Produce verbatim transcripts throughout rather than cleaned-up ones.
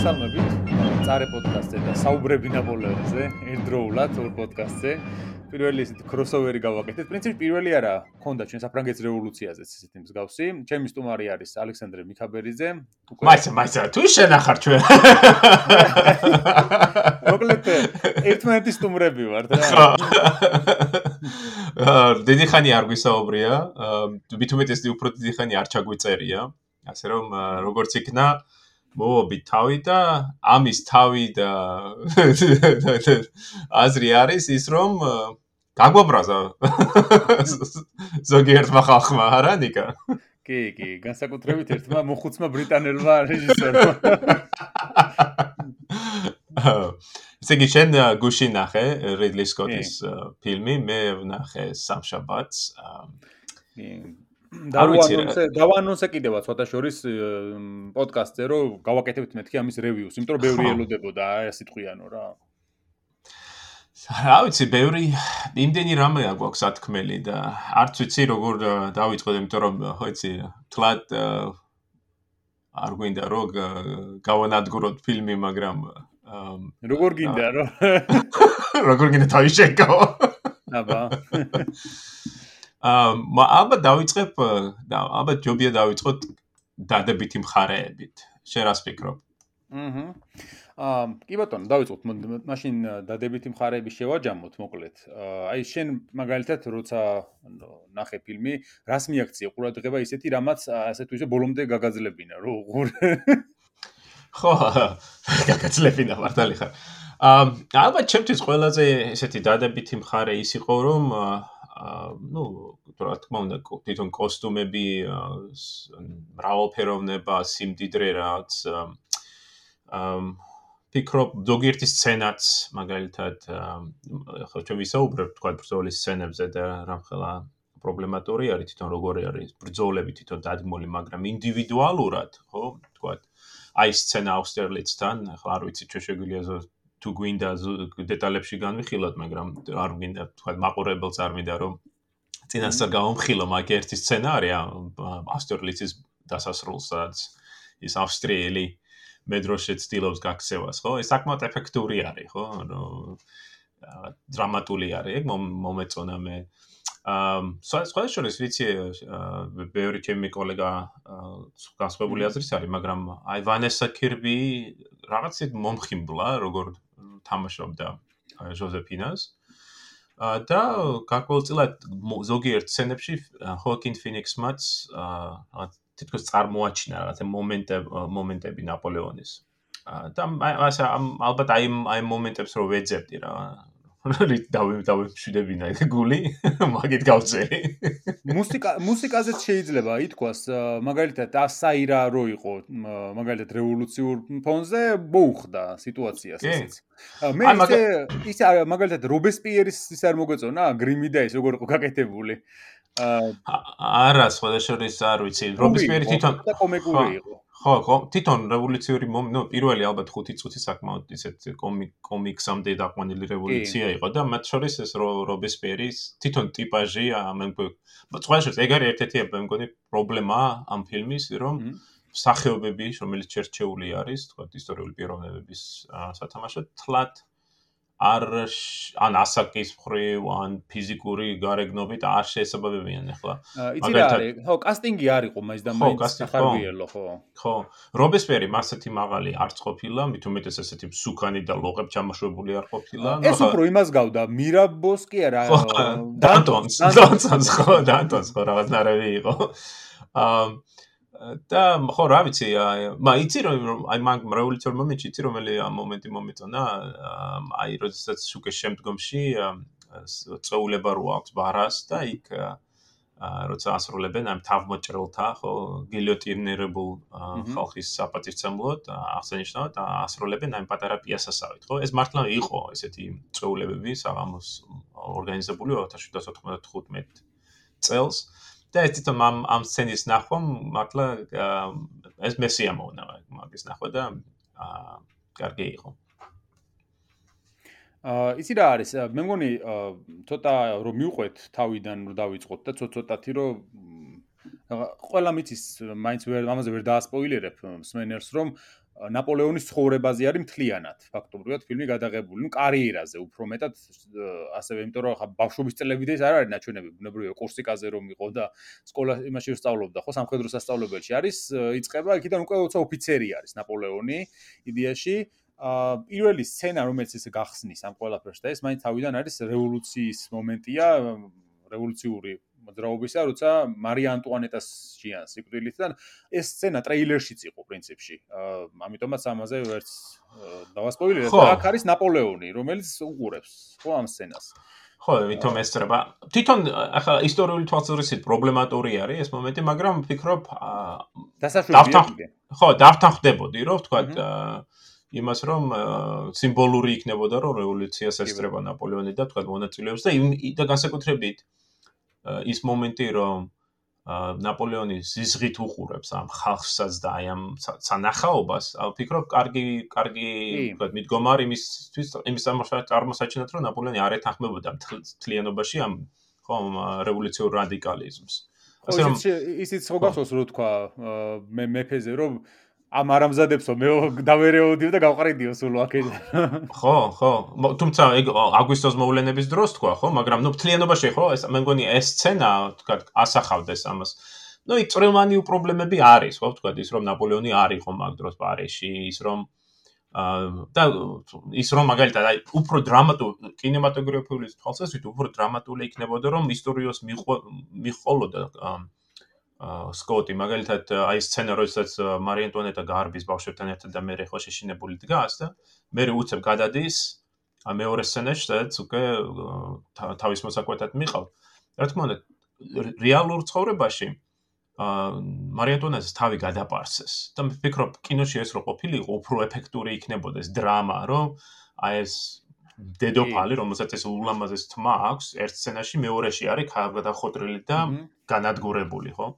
მოგესალმებით. წარე პოდკასტზე და საუბრები ნაპოლეონზე, ერთდროულად ორ პოდკასტზე. პირველი ისეთი crossover-ი გავაკეთეთ. პრინციპი პირველი არა, ქონდა ჩვენ საფრანგეთის რევოლუციაზეც ისეთი მსგავსი. ჩემი სტუმარი არის ალექსანდრე მიქაბერიძე. მაიცა, მაიცა, თუ შენახარ ჩვენ. მოკლედ ერთმანეთის სტუმრები ვართ რა. დიდი ხანი არ გვისაუბრია, მithumetes უფრო დიდი ხანი არ ჩაგვიწერია. ასე რომ როგორც იქნა მოვობი თავი და ამის თავი და აზრი არის ის რომ გაგვაბრაზა ზოგიერთმა ხალხმა არა ნიკა? კი, კი, განსაკუთრებით ერთმა მოხუცმა ბრიტანელმა რეჟისორმა. ესე იგი შენ გუში ნახე რიდლი სკოტის ფილმი, მე ვნახე სამშაბათს. დავანონსე, დავანონსე კიდევაც ცოტა შორის პოდკასტზე, რომ გავაკეთებთ მეთქი ამის რევიუს, იმიტომ რომ ბევრი ელოდებოდა ასე თქვიანო რა. რა ვიცი, ბევრი იმდენი რამეა გვაქვს ათქმელი და არც ვიცი როგორ დავიწყოთ, იმიტომ რომ ხო იცი, თლად არ გვინდა რომ გავანადგუროთ ფილმი, მაგრამ როგორ გინდა რომ როგორ გინდა თავი შეკავო. აბა. აა, ალბათ დავიწყებ და ალბათ ჯობია დავიწყოთ დადებითი მხარეებით. შენ რას ფიქრობ? აჰა. აა, კი ბატონო, დავიწყოთ. მაშინ დადებითი მხარეები შევაჯამოთ, მოკლედ. აი შენ მაგალითად როცა ნახე ფილმი, რას მიაქცია ყურადღება ისეთი, რამაც ასე თუ ისე ბოლომდე გაგაძლებინა, რო უღურ. ხო, გაგაძლებინა მართალი ხარ. აა, ალბათ ჩემთვის ყველაზე ესეთი დადებითი მხარე ის იყო, რომ ну, რა თქმა უნდა, თვითონ კოსტუმები, მრავალფეროვნება, სიმდიდრე რაც აა ფიქრობ ზოგიერთი სცენაც მაგალითად ხო ჩვენ ვისაუბრებთ თქვა ბრძოლის სცენებზე და რამხელა პრობლემატური არის თვითონ როგორი არის ბრძოლები თვითონ დადგმული, მაგრამ ინდივიდუალურად, ხო, თქვა აი სცენა აუსტერლიცთან, ხო არ ვიცი ჩვენ შეგვიძლია თუ გვინდა დეტალებში განვიხილოთ, მაგრამ არ გვინდა თქვა მაყურებელს არ მინდა რომ წინასწარ გავამხილო, მაგ ერთი სცენა არის აუსტერლიცის დასასრულს, სადაც ის ავსტრიელი მედროშე ცდილობს გაქცევას, ხო? ეს საკმაოდ ეფექტური არის, ხო? დრამატული არის, ეგ მომეწონა მე. აა, სხვა შორის ვიცი, ბევრი ჩემი კოლეგა განსხვავებული აზრის არის, მაგრამ აი ვანესა კირბი რაღაცით მომხიბლა, როგორ თამაშობდა ჟოზეფინას. და გარკვეულწილად ზოგიერთ სცენებში ჰოაკინ ფინიქსმაც რაღაც თითქოს წარმოაჩინა რაღაცა მომენტები მომენტები ნაპოლეონის. და ასე ალბათ აი აი მომენტებს რო ვეძებდი რა. დავი დავიმშვიდებინა ეგ გული, მაგით გავწერი. მუსიკა მუსიკაზეც შეიძლება ითქვას, მაგალითად ასაირა რო იყო, მაგალითად რევოლუციურ ფონზე მოუხდა სიტუაციას ესეც. მე ისე ისე მაგალითად რობესპიერის ის არ მოგეწონა, გრიმი და ეს როგორ იყო გაკეთებული. არა, სხვადასხვის არ ვიცი. რობესპიერი თვითონ კომიკური იყო. ხო, ხო, თვითონ რევოლუციური ნუ პირველი ალბათ ხუთი წუთი საკმაოდ ისეთ კომიქსამდე დაყვანილი რევოლუცია იყო და მათ შორის ეს რობესპიერის თვითონ ტიპაჟი მე მგონი სხვადასხვის ეგ არის ერთ-ერთი მე მგონი პრობლემა ამ ფილმის, რომ სახეობები, რომელიც შერჩეული არის, თქვა ისტორიული პიროვნებების სათამაშოდ თლად არ ან ასაკის მხრივ, ან ფიზიკური გარეგნობით არ შეესაბამებიან ახლა. იცი რა არის? ხო, კასტინგი არ იყო მაინც და მაინც ხარბიელო, ხო. ხო. რობესპიერი მასეთი მაღალი არც ყოფილა, მით უმეტეს ესეთი მსუქანი და ლოყებ ჩამოშვებული არ ყოფილა. ეს უფრო იმას გავდა, მირაბოს კი არა, დანტონს, დანტონს ხო, დანტონს ხო რაღაც ნარევი იყო. აა და ხო რა ვიცი, მა იცი რომ აი მაგ რევოლუციურ მომენტში იცი რომელი მომენტი მომეწონა, აი როდესაც უკვე შემდგომში წეულება რო აქვს ბარას და იქ როცა ასრულებენ ამ თავმოჭრელთა, ხო, გილიოტინირებულ ხალხის საპატივცემლოდ, აღსანიშნავად ასრულებენ ამ პატარა პიესასავით, ხო? ეს მართლა იყო ესეთი წეულებები საღამოს ორგანიზებული ოთხ ათას ოცდათხუთმეტ წელს. და ეს თვითონ ამ ამ სცენის ნახვამ მართლა ეს მესიამოვნა მაგის ნახვა და აა კარგი იყო. აა იცი რა არის? მე მგონი ცოტა რომ მივყვეთ თავიდან რომ დავიწყოთ და ცოტ-ცოტათი რომ ყველა მიცის მაინც ვერ ამაზე ვერ დაასპოილერებ მსმენელს, რომ ნაპოლეონის ცხოვრებაზე არის მთლიანად ფაქტობრივად ფილმი გადაღებული, ну კარიერაზე უფრო მეტად ასევე იმიტომ რომ ხა ბავშვობის წლებიდან ეს არ არის ნაჩვენები, ბუნებრივია კურსიკაზე რომ იყო და სკოლა იმაში სწავლობდა, ხო, სამხედრო სასწავლებელში არის, იწყება იქიდან უკვე როცა ოფიცერი არის ნაპოლეონი იდეაში. აა პირველი სცენა რომელიც ესე გახსნის ამ ყველაფერს და ეს მაინც თავიდან არის რევოლუციის მომენტია, რევოლუციური მოძრაობისა, როცა მარია ანტუანეტას ჟიანს სიკვდილით და ეს სცენა ტრეილერშიც იყო პრინციპში. აა ამიტომაც ამაზე ვერც დავასპოილერებ და აქ არის ნაპოლეონი, რომელიც უყურებს ხო ამ სცენას. ხო, ვითომ ესწრება. თვითონ ახლა ისტორიული თვალსაზრისით პრობლემატური არის ეს მომენტი, მაგრამ ვფიქრობ დასაშვებია. ხო, დავთანხმდებოდი, რომ ვთქვათ იმას რომ სიმბოლური იქნებოდა რომ რევოლუციას ესწრება ნაპოლეონი და თქვა მონაწილეობს და და განსაკუთრებით ის მომენტი რომ ნაპოლეონი ზიზღით უყურებს ამ ხალხსაც და აი ამ სანახაობას, ვფიქრობ კარგი კარგი თქვა მიდგომა არის იმისთვის იმის წარმოსაჩინად რომ ნაპოლეონი არ ეთანხმებოდა მთლიანობაში ამ ხო რევოლუციურ რადიკალიზმს. ასე რომ ისიც ხო გახსოვს რომ თქვა მე მეფეზე რომ ამ არამზადებს მე დავერეოდიო და გავყრიდიო სულ აქედან. ხო, ხო. თუმცა ეგ აგვისტოს მოვლენების დროს თქვა, ხო, მაგრამ ნუ მთლიანობაში ხო, ეს მე მგონი ეს სცენა, თქვა, ასახავდეს ამას. ნუ იქ წვრილმანი პრობლემები არის, ხო, თქვა, ის რომ ნაპოლეონი არ იყო მაგ დროს პარიზში, ის რომ და ის რომ მაგალითად აი უფრო დრამატული კინემატოგრაფიული თვალსაზრისით უფრო დრამატული იქნებოდა რომ ისტორიოს მიყოლოდა სკოტი მაგალითად აი სცენა როდესაც მარია ანტუანეტა გარბის ბავშვებთან ერთად და მე ხო შეშინებული დგას და მე უცებ გადადის მეორე სცენაში სადაც უკვე თავის მოსაკვეთად მიყავ. რა თქმა უნდა რეალურ ცხოვრებაში მარია ანტუანეტას თავი გადაპარსეს და მე ვფიქრობ კინოში ეს რო ყოფილიყო უფრო ეფექტური იქნებოდა ეს დრამა რომ აი ეს დედოფალი რომელსაც ეს ულამაზეს თმა აქვს ერთ სცენაში მეორეში არის გადახოტრილი და განადგურებული ხო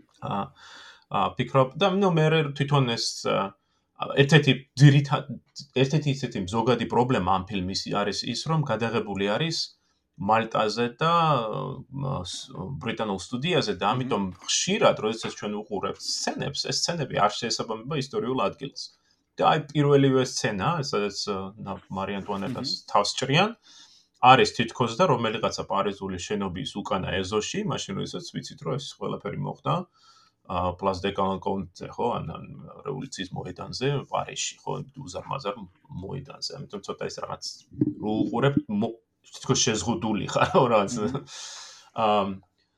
აა ვფიქრობ და ნუ მე თვითონ ეს ერთ-ერთი ძირითადი ერთ-ერთი ისეთი ზოგადი პრობლემა ამ ფილმის არის ის რომ გადაღებული არის მალტაზე და ბრიტანულ სტუდიაზე და ამიტომ ხშირად როდესაც ჩვენ უყურებთ სცენებს ეს სცენები არ შეესაბამება ისტორიულ ადგილს. და აი პირველივე სცენა, სადაც მარია ანტუანეტას თავს ჭრიან, არის თითქოს და რომელიღაცა პარიზული შენობის უკანა ეზოში, მაშინ როდესაც ვიცით რომ ეს ყველაფერი მოხდა პლას დე კანკონზე, ხო, ან რევოლუციის მოედანზე პარიზში, ხო, უზარმაზარ მოედანზე. ამიტომ ცოტა ის რაღაც რო უყურებთ თითქოს შეზღუდული ხარ რაღაც აა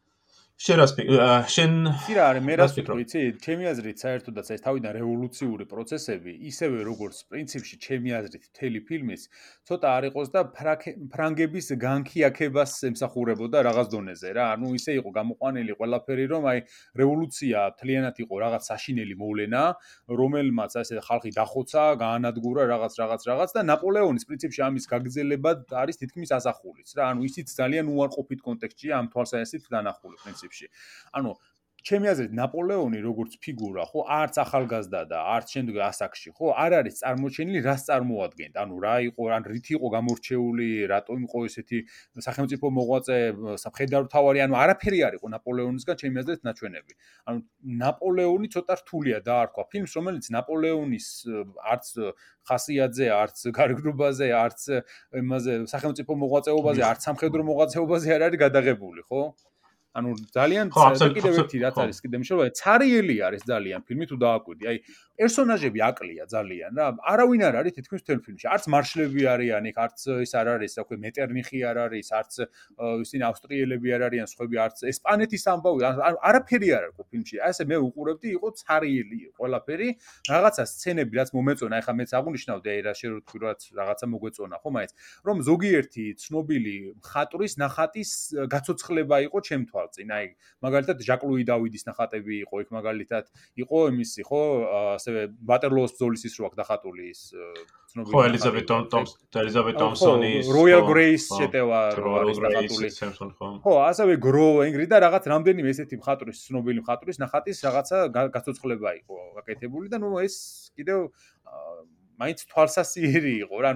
შენ შენ სირა არის მე რას ვფიქრობ იცი ჩემი აზრით საერთოდაც ეს თავიდან რევოლუციური პროცესები ისევე როგორც პრინციპში ჩემი აზრით მთელი ფილმის ცოტა არ იყოს და ფრანგების განქიაქებას ემსახურებოდა რაღაც დონეზე რა ანუ ისე იყო გამოყვანილი ყველაფერი რომ აი რევოლუცია მთლიანად იყო რაღაც საშინელი მოვლენა რომელმაც ასე ხალხი დახოცა გაანადგურა რაღაც რაღაც რაღაც და ნაპოლეონის პრინციპში ამის გაგრძელებად არის თითქმის ასახულიც რა ანუ ისიც ძალიან უარყოფით კონტექსტშია ამ თვალსაზრისით დანახული პრინციპში ანუ ჩემი აზრით ნაპოლეონი როგორც ფიგურა ხო არც ახალგაზრდა და არც შემდგომ ასაკში ხო არ არის წარმოჩენილი რას წარმოადგენდა ანუ რა იყო ან რით იყო გამორჩეული რატომ იყო ესეთი სახელმწიფო მოღვაწე სამხედრო-მთავარი ანუ არაფერი არ იყო ნაპოლეონისგან ჩემი აზრით ნაჩვენები ანუ ნაპოლეონი ცოტა რთულია დაარქვა ფილმს რომელიც ნაპოლეონის არც ხასიათზე არც გარეგნობაზე არც იმაზე სახელმწიფო მოღვაწეობაზე არც სამხედრო მოღვაწეობაზე არ არის გადაღებული ხო ანუ ძალიან კიდევ ერთი რაც არის კიდე მნიშვნელოვანი ცარიელი არის ძალიან ფილმი თუ დააკვირდი აი პერსონაჟები აკლია ძალიან რა არავინ არ არის თითქმის მთელ ფილმში არც მარშლები არიან იქ არც ის არ არის აქვე მეტერნიხი არ არის არც ისინი ავსტრიელები არ არიან სხვები არც ესპანეთის ამბავი არაფერი არ არის ფილმში ასე მე უყურებდი იყო ცარიელი ყველაფერი რაღაცა სცენები რაც მომეწონა ეხლა მეც აღნიშნავდი აი რა შევთქვი რაც რაღაცა მოგვეწონა ხო მაინც რომ ზოგიერთი ცნობილი მხატვრის ნახატის გაცოცხლება იყო ჩემთვის წინ აი მაგალითად ჟაკ-ლუი დავიდის ნახატები იყო იქ მაგალითად იყო იმისი ხო ასევე ვატერლოოს ბრძოლის ის რო აქ დახატული ის ცნობილი ხო ელიზაბეთ ტომსონი ელიზაბეთ ტომსონის როიალ გრეის შეტევა რო არის დახატული ხო ასევე გრო ენგრი და რაღაც რამდენიმე ესეთი მხატვრის ცნობილი მხატვრის ნახატის რაღაცა გაცოცხლება იყო გაკეთებული და ნუ ეს კიდევ მაინც თვალსასიერი იყო რა ნუ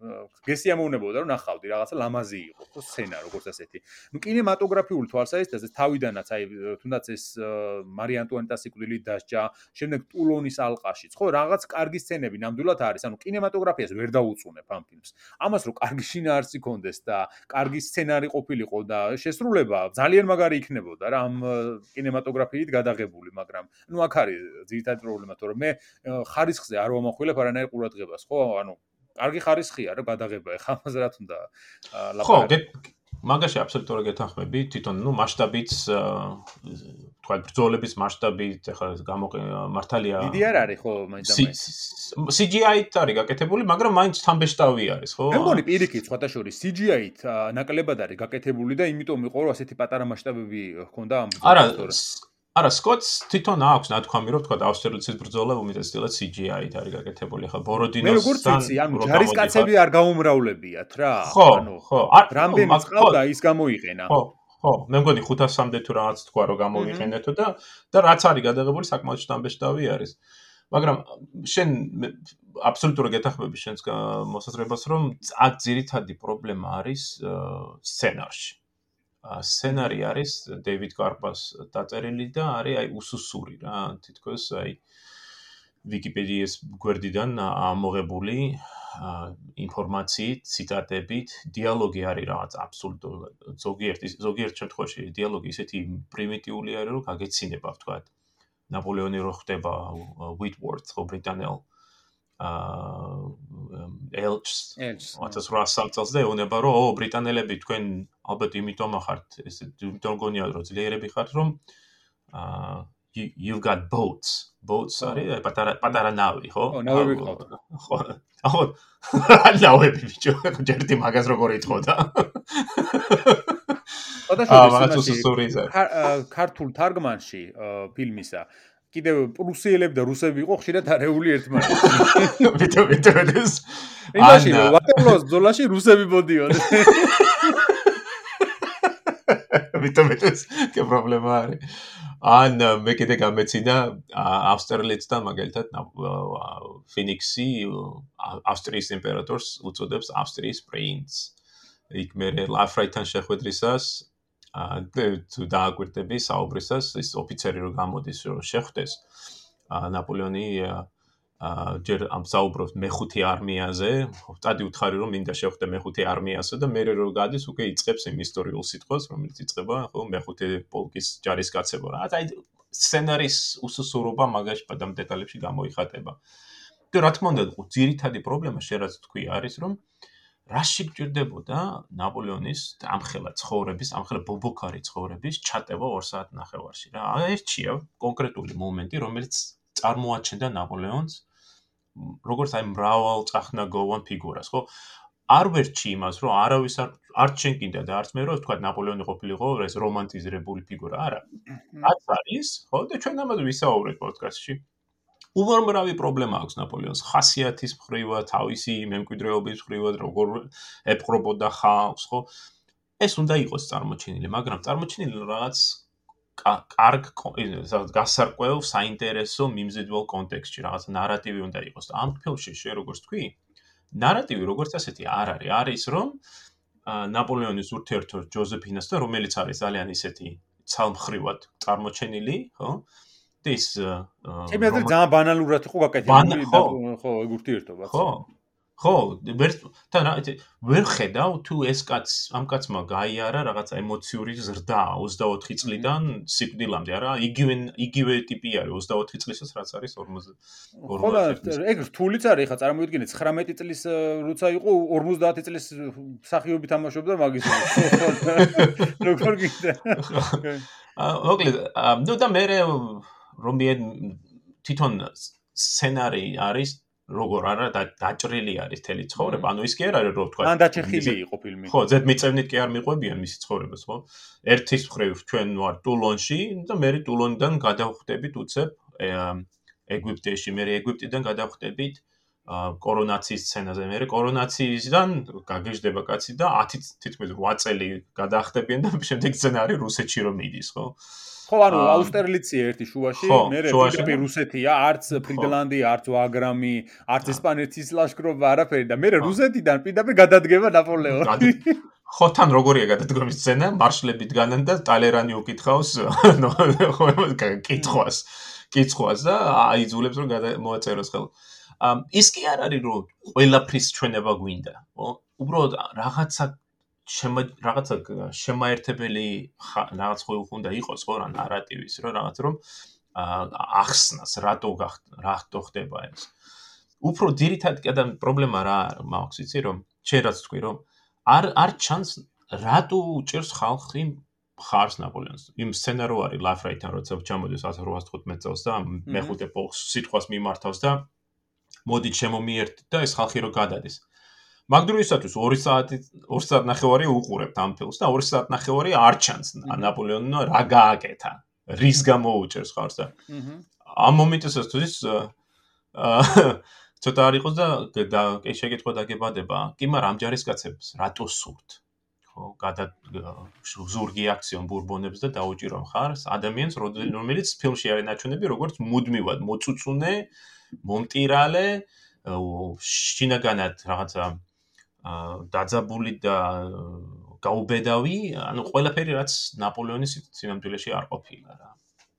გესიამოვნებოდა რომ ნახავდი რაღაცა ლამაზი იყო ხო სცენა როგორც ასეთი. ნუ კინემატოგრაფიული თვალსაზრისით თავიდანაც აი თუნდაც ეს მარი ანტუანეტას სიკვდილი დასჯა, შემდეგ ტულონის ალყაშიც ხო რაღაც კარგი სცენები ნამდვილად არის. ანუ კინემატოგრაფიას ვერ დაუწუნებ ამ ფილმს. ამას რომ კარგი შინაარსი კონდეს და კარგი სცენარი ყოფილიყო და შესრულება ძალიან მაგარი იქნებოდა რა ამ კინემატოგრაფიით გადაღებული, მაგრამ ნუ აქ არის ძირითადი პრობლემა, თორემ მე ხარისხზე არ ვამახვილებ არანაირ ყურადღებას, ხო? ანუ კარგი ხარისხია რა გადაღება, ეხლა ამაზე რა თქმა უნდა ლაპარაკი. ხო, მაგაში აბსოლუტურად გეთანხმები, თვითონ ნუ მასშტაბიც თქვა ბრძოლების მასშტაბით, ეხლა გამომართალია. დიდი არ არის ხო, მაინც და მაინც. სი ჯი აი-ით არის გაკეთებული, მაგრამ მაინც თამბეშტავი არის, ხო? მე მგონი პირიქით სხვათა შორის სი ჯი აი-ით ნაკლებად არის გაკეთებული და იმიტომ იყო რომ ასეთი პატარა მასშტაბები ჰქონდა ამ ბრძოლას. არა, სკოტს თვითონ აქვს ნათქვამი, რომ თქვა ავსტრალიის ბრძოლა უმეტესწილად სი ჯი აი-ით არის გაკეთებული. ახლა ბოროდინოსთან მე როგორც ვიცი, ანუ ჯარისკაცები არ გაუმრავლებიათ რა. ანუ ხო, რამდენი წყავდა ის გამოიყენა. ხო, ხო, მე მგონი ხუთასამდე თუ რაღაც თქვა რომ გამოვიყენეთო და და რაც არის გადაღებული საკმაოდ შთამბეშტავი არის. მაგრამ შენ აბსოლუტურად გეთანხმები შენს მოსაზრებას, რომ აქ ძირითადი პრობლემა არის სცენარში. სცენარი არის დეივიდ კარპას დაწერილი და არის აი უსუსური რა თითქოს აი ვიკიპედიის გვერდიდან ამოღებული ინფორმაციით, ციტატებით, დიალოგი არის რაღაც აბსოლუტურად ზოგიერთ ზოგიერთ შემთხვევაში დიალოგი ისეთი პრიმიტიული არის რომ გაგეცინება ვთქვა ნაპოლეონი რო ხდება ვიტვორთ ხო ბრიტანელ ელჩს ათას რვაასი წელს და ეუბნება რომ ო ბრიტანელები თქვენ ალბათ იმიტომ ახართ ესე იმიტომ გონია რომ ძლიერები ხართ რომ you've got boats boats არის პატარა პატარა ნავი ხო ო ნავები ყავთ ხო ხო ნავები ბიჭო ჯერტი მაგას როგორ ეთქოდა ფოტოშოპის ქართულ თარგმანში ფილმისა კიდევ პრუსიელები და რუსები იყო ხშირად არეული ერთმანეთში. ვიტო ვიტო ეს. იმაში ვატერლოოს ბრძოლაში რუსები მოდიოდნენ. ვიტო ვიტო ეს კი პრობლემა არის. ან მე კიდე გამეცინა ავსტრალიეთთან მაგალითად ფინიქსი ავსტრიის იმპერატორს უწოდებს ავსტრიის პრინცს. იქ მე ლაფრაითან შეხვედრისას თუ დააკვირდები საუბრისას ის ოფიცერი რო გამოდის რომ შეხვდეს ნაპოლეონი ჯერ ამ საუბრობს მეხუთე არმიაზე სტადი უთხარი რომ მინდა შეხვდე მეხუთე არმიასა და მე რო გადის უკვე იწყებს იმ ისტორიულ სიტყვას რომელიც იწყება ხო მეხუთე პოლკის ჯარისკაცება რა აი სცენარის უსუსურობა მაგაში პადამ დეტალებში გამოიხატება და რა თქმა უნდა ძირითადი პრობლემა შეიძლება თქვი არის რომ რაში გჭირდებოდა ნაპოლეონის ამხელა ცხოვრების, ამხელა ბობოქარი ცხოვრების ჩატევა ორ საათ ნახევარში რა. აერჩია კონკრეტული მომენტი, რომელიც წარმოაჩენდა ნაპოლეონს როგორც აი მრავალ წახნაგოვან ფიგურას, ხო? არ ვერჩი იმას, რომ არავის არ არ ჩენკინდა და არც მე რომ თქვა ნაპოლეონი ყოფილიყო ეს რომანტიზირებული ფიგურა, არა. რაც არის, ხო? და ჩვენ ამაზე ვისაუბრეთ პოდკასტში. უამრავი პრობლემა აქვს ნაპოლეონს ხასიათის მხრივად, თავისი მემკვიდრეობის მხრივად, როგორ ეპყრობოდა ხალხს, ხო? ეს უნდა იყოს წარმოჩენილი, მაგრამ წარმოჩენილი რაღაც კარგ გასარკვევ, საინტერესო, მიმზიდველ კონტექსტში, რაღაც ნარატივი უნდა იყოს. და ამ ფილმში შე როგორც თქვი, ნარატივი როგორც ასეთი არ არის. არის რომ ნაპოლეონის ურთიერთობა ჯოზეფინასთან, რომელიც არის ძალიან ისეთი ცალმხრივად წარმოჩენილი, ხო? ეს ჩემი აზრით ძალიან ბანალურად იყო გაკეთებული ხო ეგ ურთიერთობაც ხო ხო ვერ თან ვერ ხედავ თუ ეს კაც ამ კაცმა გაიარა რაღაც ემოციური ზრდა ოცდაოთხი წლიდან სიკვდილამდე არა იგივე იგივე ტიპი არის ოცდაოთხი წლისაც რაც არის ორმოცდაათი ხო ეგ რთულიც არის ხა წარმოვიდგინეთ ცხრამეტი წლის როცა იყო ორმოცდაათი წლის მსახიობი თამაშობდა მაგის როგორ გინდა მოკლედ ნუ და მე რომ თვითონ სცენარი არის როგორ არა დაჭრილი არის თელი ცხოვრება ანუ ის კი არ არის რომ თქვა ან დაჭრილი იყო ფილმი ხო ზედმიწევნით კი არ მიყვებიან მისი ცხოვრებას ხო ერთის მხრივ ჩვენ ვარ ტულონში და მე ტულონიდან გადავხვდებით უცებ ეგვიპტეში მე ეგვიპტიდან გადავხვდებით კორონაციის სცენაზე მე კორონაციისგან გაგეждდება კაცი და ათი თითქმის რვა წელი გადაახდებიან და შემდეგ სცენარი რუსეთში რომ მიდის ხო ხო, ანუ აუსტერლიცია ერთი შუაში, მე პირდაპირ რუსეთია, არც ფრიდლანდი, არც ვაგრამი, არც ესპანეთის ლაშქრობა, არაფერი და მე რუსეთიდან პირდაპირ გადადგება ნაპოლეონი. ხო, თან როგორია გადადგომის სცენა, მარშლებით განან და ტალერანი უკითხავს, ნუ ხო, კითხვას, კითხვას და აიძულებს რომ მოაწეროს ხელ. ის კი არ არის რომ ყველაფრის ჩვენება გვინდა, ხო? უბრალოდ რაღაცა რაღაცა შემაერთებელი რაღაც ხო უნდა იყოს ხო რა ნარატივის რომ რაღაც რომ ახსნას რატო რატო ხდება ეს. უფრო ძირითადი და პრობლემა რა მაქვს იცი რომ შენ რაც თქვი რომ არ არ ჩანს რატო უჭერს ხალხი ხარს ნაპოლეონს. იმ სცენარო არის ლაფრაითან როცა ჩამოდის ათას რვაასი თხუთმეტ წელს და მეხუთე პოლკს სიტყვას მიმართავს და მოდი შემომიერთდით და ეს ხალხი რო გადადის. მაგ დროისათვის ორი საათი ორი საათი ნახევარი უყურებთ ამ ფილმს და ორი საათი ნახევარი არ ჩანს ნაპოლეონმა რა გააკეთა, რის გამოუჭერს ხარს და ამ მომენტისათვის ცოტა არ იყოს და კი შეკითხვა დაგებადება, კი მაგრამ ამ ჯარისკაცებს რატო სურთ? ხო, გადა ზურგი აქციონ ბურბონებს და დაუჭირო ხარს ადამიანს, რომელიც ფილმში არის ნაჩვენები როგორც მუდმივად მოწუწუნე, მომტირალე, შინაგანად რაღაცა დაძაბული და გაუბედავი, ანუ ყველაფერი რაც ნაპოლეონის სინამდვილეში არ ყოფილა რა.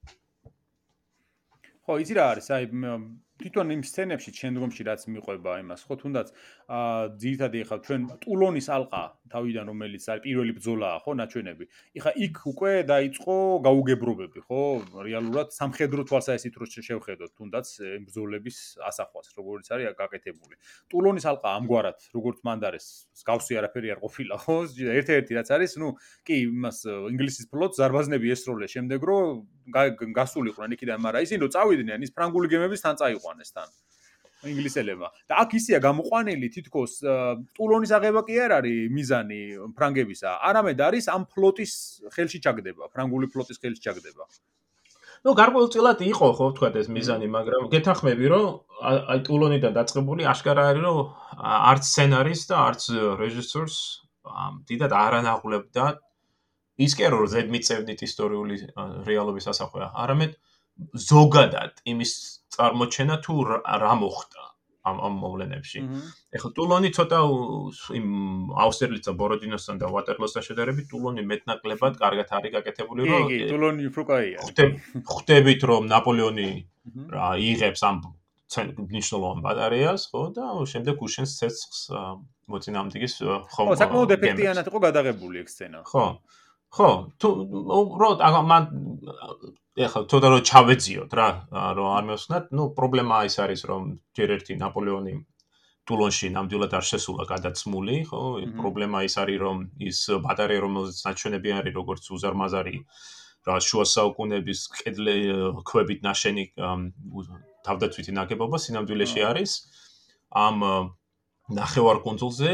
ხო, იცი რა არის, აი თვითონ იმ სცენებში შემდგომში რაც მიყვება იმას, ხო, თუნდაც აა ძირითადად ეხლა ჩვენ ტულონის ალყა თავიდან რომელიც არის პირველი ბრძოლაა, ხო, ნაჩვენები. ეხლა იქ უკვე დაიწყო გაუგებრობები, ხო? რეალურად სამხედრო თვალსაჩინით რო შევხედოთ, თუნდაც იმ ბრძოლების ასახვას, როგორც არის გაკეთებული. ტულონის ალყა ამგვარად, როგორც მანდარეს, გავსი არაფერი არ ყოფილა, ხო? ერთ-ერთი რაც არის, ნუ, კი, იმას ინგლისის ფლოტს ზარბაზნები ესროლეს შემდეგ, რომ გასულიყვნენ იქიდან, მაგრამ ისინი რო წავიდნენ, ის ფრანგული გემების თან წაიყვანეს თან. ინგლისელებმა. და აქ ისეა გამოყვანილი თითქოს ტულონის აღება კი არ არის მიზანი ფრანგებისა, არამედ არის ამ ფლოტის ხელში ჩაგდება, ფრანგული ფლოტის ხელში ჩაგდება. ნუ გარკვეულწილად იყო ხო თქვა ეს მიზანი, მაგრამ გეთანხმები რომ აი ტულონიდან დაწყებული აშკარა არის რომ არც სცენარისტს და არც რეჟისორს დიდად არ ანაღლებდა ის კი არა რომ ზედმიწევნით ისტორიული რეალობის ასახვია, არამედ ზოგადად იმის წარმოჩენა თუ რა მოხდა ამ ამ მოვლენებში. ეხლა ტულონი ცოტა იმ აუსტერლიცსა ბოროდინოსთან და ვატერლოსთან შედარებით ტულონი მეტნაკლებად კარგად არის გაკეთებული, რომ კი, კი, ტულონი უფრო კაია. ხვდებით რომ ნაპოლეონი რა იღებს ამ მნიშვნელოვან ბატარეას, ხო, და შემდეგ უშენს ცეცხლს მოწინააღმდეგის ხომ. ხო, საკმაოდ ეფექტიანად იყო გადაღებული ეგ სცენა. ხო. ხო, თუ უბრალოდ მან ეხლა თორე რომ ჩავეძიოთ რა, რომ არ მევხსნათ, ნუ პრობლემა ის არის რომ ჯერ ერთი ნაპოლეონი ტულონში ნამდვილად არ შესულა გადაცმული, ხო? პრობლემა ის არის რომ ის ბატარეა რომელზეც ნაჩვენები არის როგორც უზარმაზარი რა შუა საუკუნეების კედლე ქვებით ნაშენი თავდაცვითი ნაგებობა სინამდვილეში არის ამ ნახევარკუნძულზე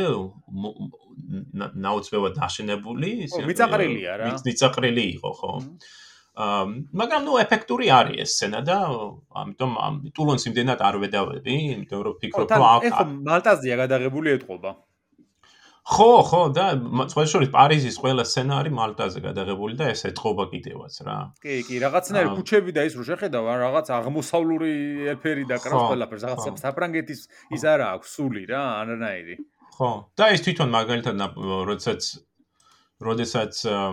ნაუცბევად ნაშენებული, მიწაყრილია რა. მიწაყრილი იყო, ხო? აა მაგრამ ნუ ეფექტური არის ეს სცენა და ამიტომ ტულონს იმდენად არ ვედავები, იმიტომ რომ ფიქრობ რომ აქ ეხლა მალტაზეა გადაღებული ეთყობა. ხო, ხო, და სხვა შორის პარიზის ყველა სცენა არის მალტაზე გადაღებული და ეს ეთყობა კიდევაც რა. კი, კი, რაღაცნაირი ქუჩები და ის რო შეხედავ, რაღაც აღმოსავლური ელფერი და კრავს ყველაფერს, რაღაც საფრანგეთის ის არა აქვს სული რა, არანაირი. ხო, და ის თვითონ მაგალითად როდესაც როდესაც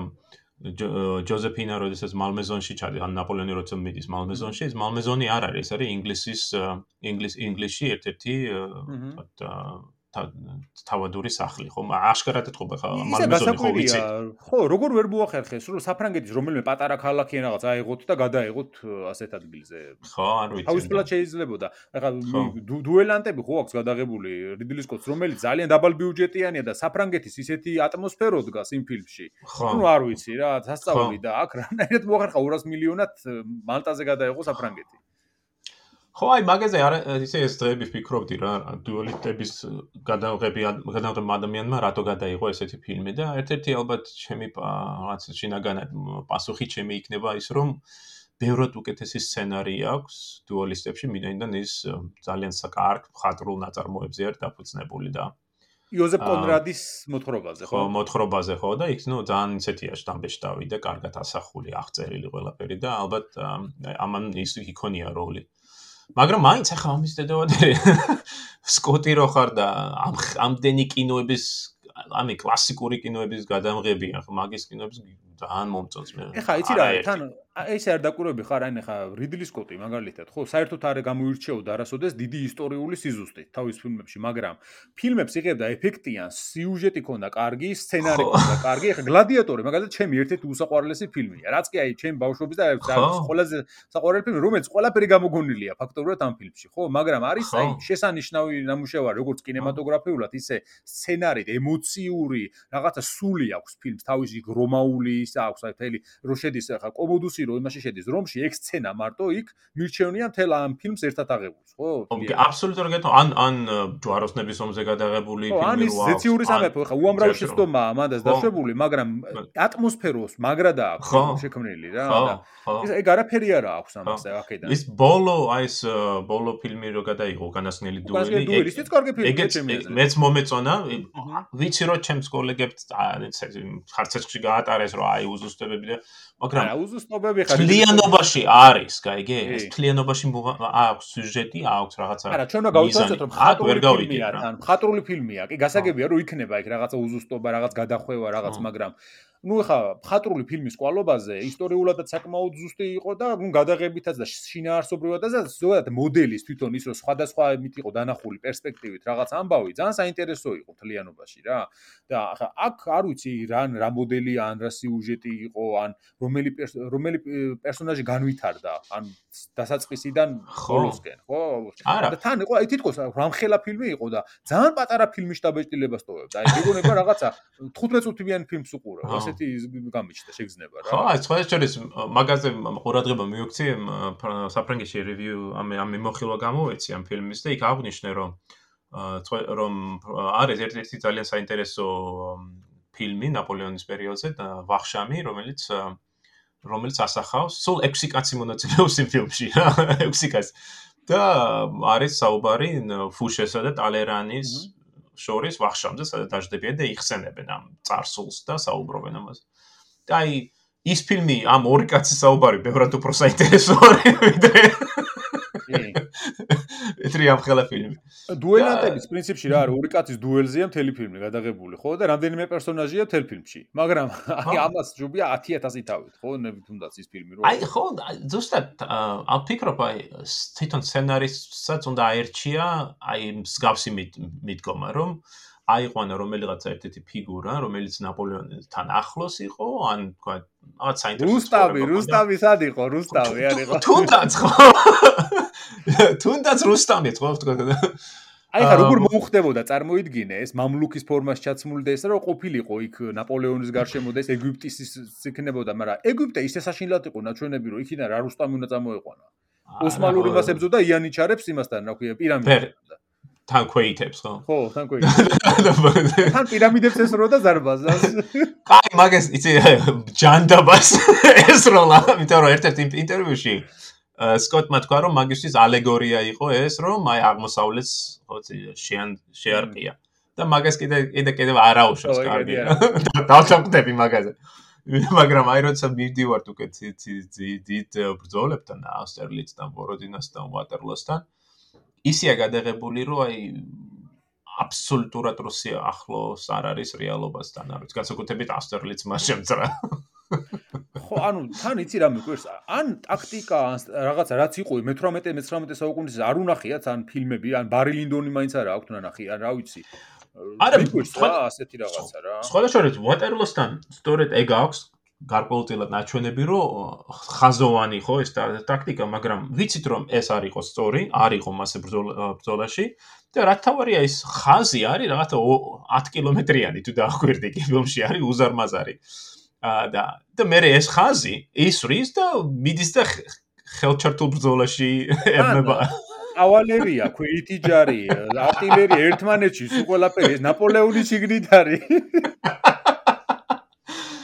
ჯოზეფინა როდესაც მალმეზონში ჩადის, ან ნაპოლეონი როცა მიდის მალმეზონში, ეს მალმეზონი არ არის, ეს არის ინგლისის ინგლის ინგლისში ერთ-ერთი თავადური სახლი, ხო? აშკარად ეთყობა ხა მალმეზონი ხო ვიცი. ხო, როგორ ვერ მოახერხეს, რომ საფრანგეთის რომელიმე პატარა ქალაქი რაღაც აიღოთ და გადაეღოთ ასეთ ადგილზე. ხო, არ ვიცი. თავისუფლად შეიძლებოდა. ეხლა დუელანტები ხო აქვს გადაღებული რიდლი სკოტს, რომელიც ძალიან დაბალ ბიუჯეტიანია და საფრანგეთის ისეთი ატმოსფერო დგას იმ ფილმში. ნუ არ ვიცი რა, სასწაული და აქ რანაირად მოახერხა ორას მილიონად მალტაზე გადაეღო საფრანგეთი. ხო, აი მაგაზე არ ისე ეს დღეები ფიქრობდი რა, დუელისტების გადაღები გადაღება ადამიანმა რატო გადაიღო ესეთი ფილმი და ერთ-ერთი ალბათ ჩემი რაღაც შინაგანად პასუხი ჩემი იქნება ის რომ ბევრად უკეთესი სცენარი აქვს დუელისტებში, მინდაიდან ის ძალიან საკარგ მხატვრულ ნაწარმოებზე არის დაფუძნებული და იოზეფ კონრადის მოთხრობაზე, ხო, მოთხრობაზე ხო და იქ ნუ ძალიან ისეთია შტამბეშტავი და კარგად ასახული, აღწერილი ყველაფერი და ალბათ ამან ის იქონია როლი. მაგრამ მაინც ახლა ამის დედავადერი სკოტი რო ხარ და ამ ამდენი კინოების ამი კლასიკური კინოების გადამღებია, მაგის კინოების ძალიან მომწონს მე. ეხა იცი რა, თან ესე არ დაკვირვები ხარ, აი ეხა რიდლი სკოტი მაგალითად, ხო, საერთოდ არ გამოირჩეოდა არასოდეს დიდი ისტორიული სიზუსტით თავის ფილმებში, მაგრამ ფილმებს იღებდა ეფექტიან, სიუჟეტი ქონდა კარგი, სცენარი ქონდა კარგი. ეხა გლადიატორი მაგალითად ჩემი ერთ-ერთი უსაყვარლესი ფილმია. რაც კი აი ჩემი ბავშვობის და ყველაზე საყვარელი ფილმი, რომელიც ყველაფერი გამოგონილია ფაქტობრივად ამ ფილმში, ხო, მაგრამ არის აი შესანიშნავი ნამუშევარი, როგორც კინემატოგრაფიულად, ისე სცენარით, ემოციური, რაღაცა სული აქვს ფილმს, თავისი რომაული ის აქვს, აი თელი რო შედის ახლა კომოდუსი რო იმაში შედის რომში ეგ სცენა მარტო იქ მირჩევნია მთელ ამ ფილმს ერთად აღებულს, ხო? აბსოლუტურად გეტყვი, ან ან ჯვაროსნების ომზე გადაღებული ფილმი რო აქვს. ან ის ზეციური სამეფო, ხა უამრავი შეცდომაა მანდას დაშვებული, მაგრამ ატმოსფეროს მაგრადა აქვს შექმნილი რა და ეს ეგ არაფერი არა აქვს ამაზე აქედან. ის ბოლო აი ეს ბოლო ფილმი რო გადაიღო განასნელი დუელი. დუელი ისიც კარგი ფილმია ჩემი აზრით. მეც მომეწონა, ვიცი რომ ჩემს კოლეგებს ხარცეცხში გაატარეს რომ აი უზუსტებები და მაგრამ არა უზუსტობები ხარ თლიანობაში არის, გაიგე? ეს თლიანობაში აქვს სიუჟეტი, აქვს რაღაცა. არა, ჩვენ უნდა გავიცანოთ რომ მხატვრული ფილმია, თან მხატვრული ფილმია. კი, გასაგებია რომ იქნება იქ რაღაცა უზუსტობა, რაღაც გადახვევა, რაღაც, მაგრამ ну ეხა მხატვრული ფილმის კვალობაზე ისტორიულადაც საკმაოდ ზუსტი იყო და ნუ გადაღებითაც და შინაარსობრივადაც და ზოგადად მოდელის თვითონ ის რომ სხვადასხვა იმით იყო დანახული პერსპექტივით რაღაც ამბავი ძალიან საინტერესო იყო თლიანობაში რა და ახლა აქ არ ვიცი რა რა მოდელი ან რა სიუჟეტი იყო ან რომელი რომელი პერსონაჟი განვითარდა ან დასაწყისიდან ბოლოსკენ ხო და თან იყო აი თითქოს რამხელა ფილმი იყო და ძალიან პატარა ფილმის დაბეჭდილებას ტოვებდა აი მეგონება რაღაცა თხუთმეტ წუთიანი ფილმს უყურებ ასეთი გამიჩნდა შეგრძნება რა. ხო, აი სხვა შორის მაგაზე ყურადღება მივიქცი საფრანგეთში რევიუ ამ ამ მიმოხილვა გამოვეცი ამ ფილმის და იქ აღნიშნე რომ რომ არის ერთ-ერთი ძალიან საინტერესო ფილმი ნაპოლეონის პერიოდზე და ვახშამი, რომელიც რომელიც ასახავს სულ ექვსი კაცი მონაწილეობს იმ ფილმში რა, ექვსი კაცი. და არის საუბარი ფუშესა და ტალერანის შორის ვახშამზე, სადაც დაждდებიან და იხსენებენ ამ წარსულს და საუბრობენ ამაზე. და აი ის ფილმი ამ ორი კაცის საუბარი ბევრად უფრო საინტერესო არის ვიდრე ეთრი ამ ხელა ფილმი. დუელანტების პრინციპში რა არის, ორი კაცის დუელზეა მთელი ფილმი გადაღებული, ხო? და რამდენიმე პერსონაჟია მთელ ფილმში. მაგრამ აი ამას ჯობია ათი ათასი თავით, ხო? ნებით თუნდაც ის ფილმი რო. აი ხო, ზუსტად ამ ფიქრობ აი თვითონ სცენარისტსაც უნდა აერჩია აი მსგავსი მიდგომა, რომ აიყვანა რომელიღაცა ერთ-ერთი ფიგურა, რომელიც ნაპოლეონთან ახლოს იყო, ან თქვა რაღაც საინტერესო რუსტავი, რუსტავი სად იყო? რუსტავი არ იყო. თუნდაც ხო. თუნდაც რუსტავი ხო თქვა და აი ხა როგორ მოუხდებოდა წარმოიდგინე ეს მამლუქის ფორმაში ჩაცმული და ეს რა ყოფილიყო იქ ნაპოლეონის გარშემო და ეს ეგვიპტის იქნებოდა, მაგრამ ეგვიპტე ისე საშინლად იყო ნაჩვენები რომ იქიდან რა რუსტამი უნდა წამოეყვანა. ოსმალური მას ებრძოდა იანიჩარებს იმასთან, რა ქვია, პირამიდებს. თან ქვეითებს ხო? ხო, თან ქვეითებს. თან პირამიდებს ესროდა ზარბაზას. კაი, მაგას იცი ჯანდაბას ესროლა, იმიტომ რომ ერთ-ერთ ინტერვიუში სკოტმა თქვა რომ მაგისთვის ალეგორია იყო ეს რომ აი აღმოსავლეთს ხოცი შეარყია. და მაგას კიდე კიდე კიდე არაუშავს კარგი. დავჭამდები მაგაზე. მაგრამ აი როცა მივდივართ უკვე დიდ ბრძოლებთან აუსტერლიცთან, ბოროდინასთან, ვატერლოსთან ისია გადაღებული რომ აი აბსოლუტურად რუსია ახლოს არ არის რეალობასთან, არ ვიცი, განსაკუთრებით აუსტერლიც მას შემწრა. ხო, ანუ თან იცი რა მეკვირს, ან ტაქტიკა, ან რაღაცა რაც იყო მეთვრამეტე მეცხრამეტე საუკუნის არ უნახიათ, ან ფილმები, ან ბარი ლინდონი მაინც არა აქვს ნანახი, ან რა ვიცი. არა, სხვა ასეთი რაღაცა რა. სხვადასხვა ვატერლოსთან სწორედ ეგ აქვს გარკვეულწილად ნაჩვენები, რომ ხაზოვანი ხო ეს ტაქტიკა, მაგრამ ვიცით რომ ეს არ იყო სწორი, არ იყო მასე ბრძოლაში და რა თავარია ის ხაზი არის რაღაცა ათი კილომეტრიანი თუ დაახვირდი კი ფილმში არის უზარმაზარი. და და მე ეს ხაზი ისრის და მიდის და ხელჩართულ ბრძოლაში ებნება. კავალერია, ქვეითი ჯარი, არტილერია ერთმანეთში, სულ ყველაფერი ეს ნაპოლეონის შიგნით არის.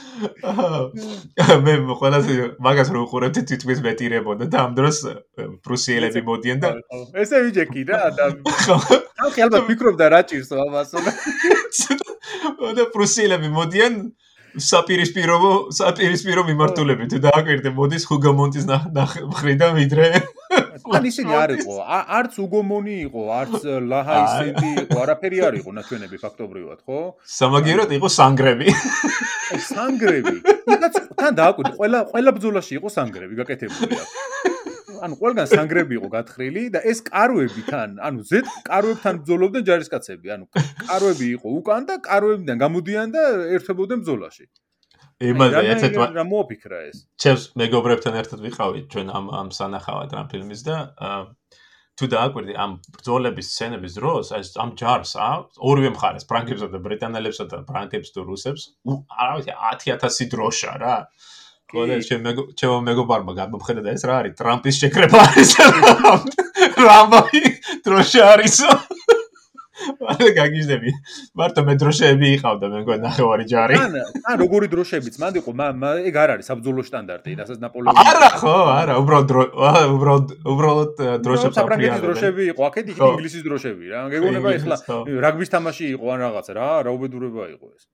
მე ყველაზე მაგას რო უყურებდი თითქმის მეტირებოდა და ამ დროს პრუსიელები მოდიან და ესე ვიჯექი რა და ხალხი ალბათ ფიქრობდა რა ჭირს ამას და პრუსიელები მოდიან საპირისპირო საპირისპირო მიმართულებით და აკირდე მოდის ჰუგომონტის მხრიდან ვიდრე ან ისინი არ იყო არც უგომონი იყო არც ლაჰაისები იყო არაფერი არ იყო ნაჩვენები ფაქტობრივად ხო სამაგიეროდ იყო სანგრები სანგრები იქაც თან დააკვირდი ყველა ყველა ბრძოლაში იყო სანგრები გაკეთებული აქვს ანუ ყველგან სანგრები იყო გათხრილი და ეს კაროები თან ანუ ზეთ კაროებთან ბრძოლობდნენ ჯარისკაცები ანუ კაროები იყო უკან და კაროებიდან გამოდიან და ერთვებოდნენ ბრძოლაში იმაზე ერთად რა მოაფიქრა ეს ჩემს მეგობრებთან ერთად ვიყავით ჩვენ ამ ამ სანახავად ამ ფილმის და თუ დააკვირდი ამ ბრძოლების სცენების დროს ეს ამ ჯარს ორივე მხარეს ფრანგებსა და ბრიტანელებსა და ფრანგებს თუ რუსებს არა ვიცი ათი ათასი დროშა რა ყველა ჩემო მეგობარმა გამომხედა და ეს რა არის ტრამპის შეკრება არის რამბოი დროშა არისო არა გაგიჟდები მარტო მე დროშები იყავდა მე მგონი ნახევარი ჯარი ან ან როგორი დროშებიც მანდ იყო ეგ არ არის საბრძოლო სტანდარტი რასაც ნაპოლეონი არა ხო არა უბრალოდ უბრალოდ უბრალოდ დროშებს საფრანგეთის დროშები იყო აქეთ იქით ინგლისის დროშები რა გეგონება ეხლა რაგბის თამაში იყო ან რაღაცა რა რა უბედურება იყო ეს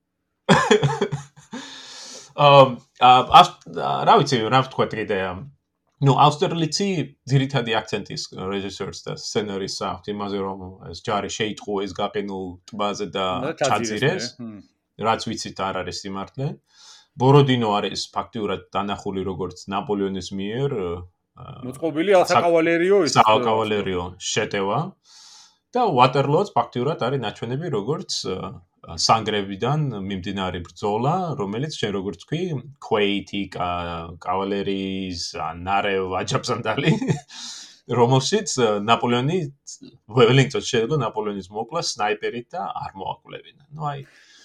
აა რა ვიცი რა ვთქვა კიდე ну ავსტრალიცი ძირითადი აქცენტის რეჟისორს და სცენარის აქვს იმაზე რომ ეს ჯარი შეიტყუეს გაყინულ ტბაზე და ჩაძირეს რაც ვიცით არ არის სიმართლე ბოროდინო არის ფაქტიურად დანახული როგორც ნაპოლეონის მიერ მოწყობილი საკავალერიო ის საკავალერიო შეტევა და ვატერლოც ფაქტიურად არის ნაჩვენები როგორც სანგრებიდან მიმდინარე ბრძოლა, რომელიც შენ როგორც თქვი, ქვეითი კავალერიის ნარევა აჯაბსანდალი, რომელშიც ნაპოლეონი ველინგტონს შეეძლო ნაპოლეონის მოკლა სნაიპერით და არ მოაკვლევინა. ნუ აი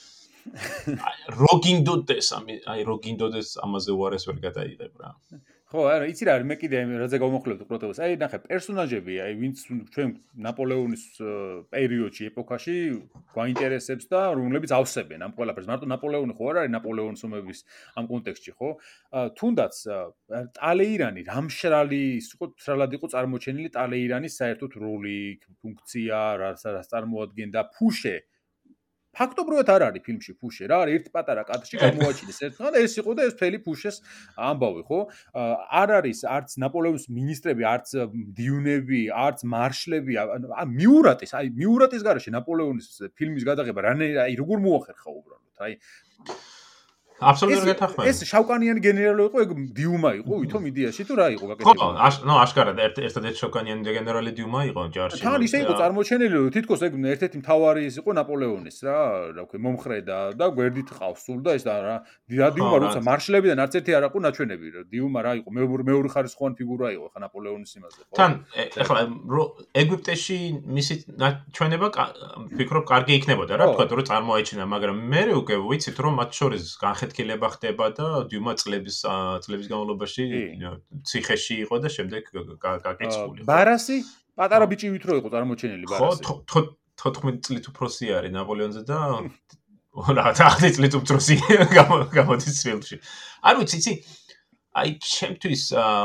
როგინდოდეს აი როგინდოდეს ამაზე უარეს ვერ გადაიღებ რა. ხო, არა, იცი რა არის, მე კიდე რაზე გავმოხლებთ უყურებელს. აი, ნახე, პერსონაჟები, აი, ვინც ჩვენ ნაპოლეონის პერიოდში, ეპოქაში გვაინტერესებს და რომლებიც ავსებენ ამ ყველაფერს. მარტო ნაპოლეონი ხო არ არის ნაპოლეონის ომების ამ კონტექსტში, ხო? თუნდაც ტალეირანი რამშრალი, იყო სრულად იყო წარმოჩენილი ტალეირანის საერთოდ როლი, ფუნქცია, რაც რაც წარმოადგენდა ფუშე ფაქტობრივად არ არის ფილმში ფუშე რა არის ერთ პატარა კადრში გამოაჩინეს ერთხელ და ეს იყო და ეს მთელი ფუშეს ამბავი ხო არ არის არც ნაპოლეონის მინისტრები არც დიუნები არც მარშლები მიურატის აი მიურატის გარეშე ნაპოლეონის ფილმის გადაღება რანაირ აი როგორ მოახერხა უბრალოდ აი აბსოლუტურად გეთახმები. ეს შავკანიანი გენერალი იყო, ეგ დიუმა იყო, ვითომ იდეაში თუ რა იყო გაკეთებული? ხო, ნუ აშკარად ერთ-ერთი შავკანიანი გენერალი დიუმა იყო ჯარში. თან ისე იყო წარმოჩენილი, რომ თითქოს ეგ ერთ-ერთი მთავარი ის იყო ნაპოლეონის რა, რა ვქო, მომხრე და და გვერდით ყავს სულ და ეს და რა დიუმა როცა მარშლებიდან არც ერთი არ აყო ნაჩვენები, დიუმა რა იყო, მეორე მეორე ხარისხოვანი ფიგურა იყო ხა ნაპოლეონის იმაზე, ხო? თან ეხლა ეგვიპტეში მისი ნაჩვენება ფიქრობ კარგი იქნებოდა რა, თქვა რომ წარმოაჩინა, მაგრამ მე უკვე ვიცით რომ მათ შორის განხეთქილება ხდება და დიუმა წლების წლების განმავლობაში ციხეში იყო და შემდეგ გაკეცებული. ბარასი პატარა ბიჭი ვითრო იყო წარმოჩენილი ბარასი. ხო, თოთხმეტ წლით უფროსი არის ნაპოლეონზე და რა ათი წლით უფროსი გამოდის ფილმში. არ ვიცი, იცი, აი ჩემთვის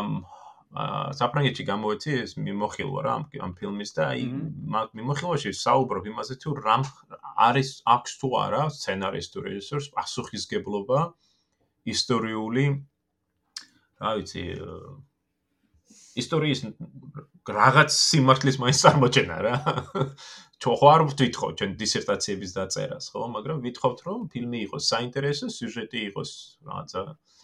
საფრანგეთში გამოვეცი ეს მიმოხილვა რა ამ ფილმის და აი მიმოხილვაში საუბრობ იმაზე თუ რამ არის აქვს თუ არა სცენარისტ თუ რეჟისორს პასუხისგებლობა ისტორიული რა ვიცი ისტორიის რაღაც სიმართლის მაინც წარმოჩენა რა ჩვენ ხო არ ვთვითხოვთ ჩვენ დისერტაციების დაწერას ხო მაგრამ ვითხოვთ რომ ფილმი იყოს საინტერესო სიუჟეტი იყოს რაღაცა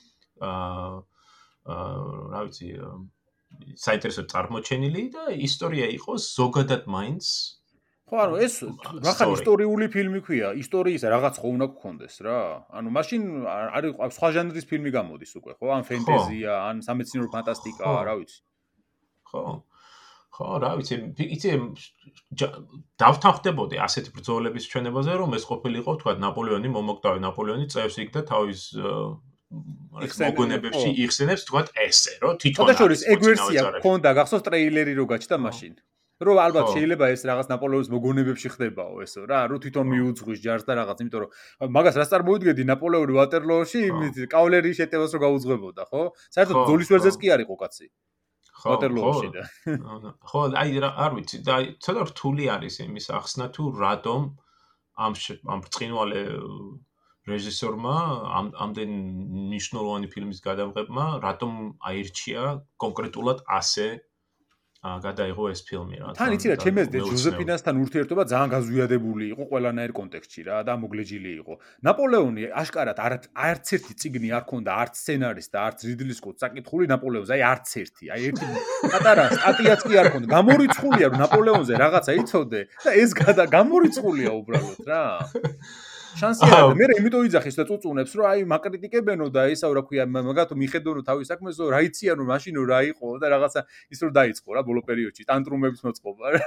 აა რა ვიცი საინტერესო წარმოჩენილი და ისტორია იყოს ზოგადად მაინც ხო ანუ ეს რახან ისტორიული ფილმი ქვია ისტორიის რაღაც ხო უნდა გქონდეს რა ანუ მაშინ არის სხვა ჟანრის ფილმი გამოდის უკვე ხო ან ფენტეზია ან სამეცნიერო ფანტასტიკა რა ვიცი ხო ხო რა ვიცი იცი დავთანხმდებოდი ასეთი ბრძოლების ჩვენებაზე რომ ეს ყოფილიყო თქვა ნაპოლეონი მომოკვდავი ნაპოლეონი წევს იქ და თავის მოგონებებში იხსენებს თქვათ ესე რომ თვითონ და შორის ეგ ვერსია ქონდა გახსოვს ტრეილერი რო გაჩნდა მაშინ რომ ალბათ შეიძლება ეს რაღაც ნაპოლეონის მოგონებებში ხდებაო ესო რა, რომ თვითონ მიუძღვის ჯარს და რაღაც, იმიტომ რომ მაგას რას წარმოვიდგედი ნაპოლეონი ვატერლოოში იმით კავალერიის შეტევას რო გაუძღვებოდა, ხო? საერთოდ ბრძოლის ვერძეც კი არისო კაცი. ვატერლოოში და. ხო, აი არ ვიცი, და ცოტა რთული არის იმის ახსნა თუ რატომ ამ ამ ბრწყინვალე რეჟისორმა ამ ამდენ მნიშვნელოვანი ფილმის გადამღებმა რატომ აირჩია კონკრეტულად ასე გადაიღო ეს ფილმი რა. თან იცი რა, ჩემი აზრით ჯოზეფინასთან ურთიერთობა ძალიან გაზვიადებული იყო ყველანაირ კონტექსტში რა და მოგლეჯილი იყო. ნაპოლეონი აშკარად არც ერთი წიგნი არ ქონდა, არც სცენარის და არც რიდლი სკოტს საკითხული ნაპოლეონზე, აი არც ერთი. აი ერთი პატარა სტატიაც კი არ ქონდა. გამორიცხულია რომ ნაპოლეონზე რაღაცა იცოდე და ეს გამორიცხულია უბრალოდ რა. შანსი არა და მე იმიტომ იძახის და წუწუნებს რომ აი მაკრიტიკებენო და ისაო რა ქვია მაგათო მიხედო რომ თავის საქმეს რა იციან რომ მაშინ რა იყო და რაღაცა ის რომ დაიწყო რა ბოლო პერიოდში ტანტრუმების მოწყობა რა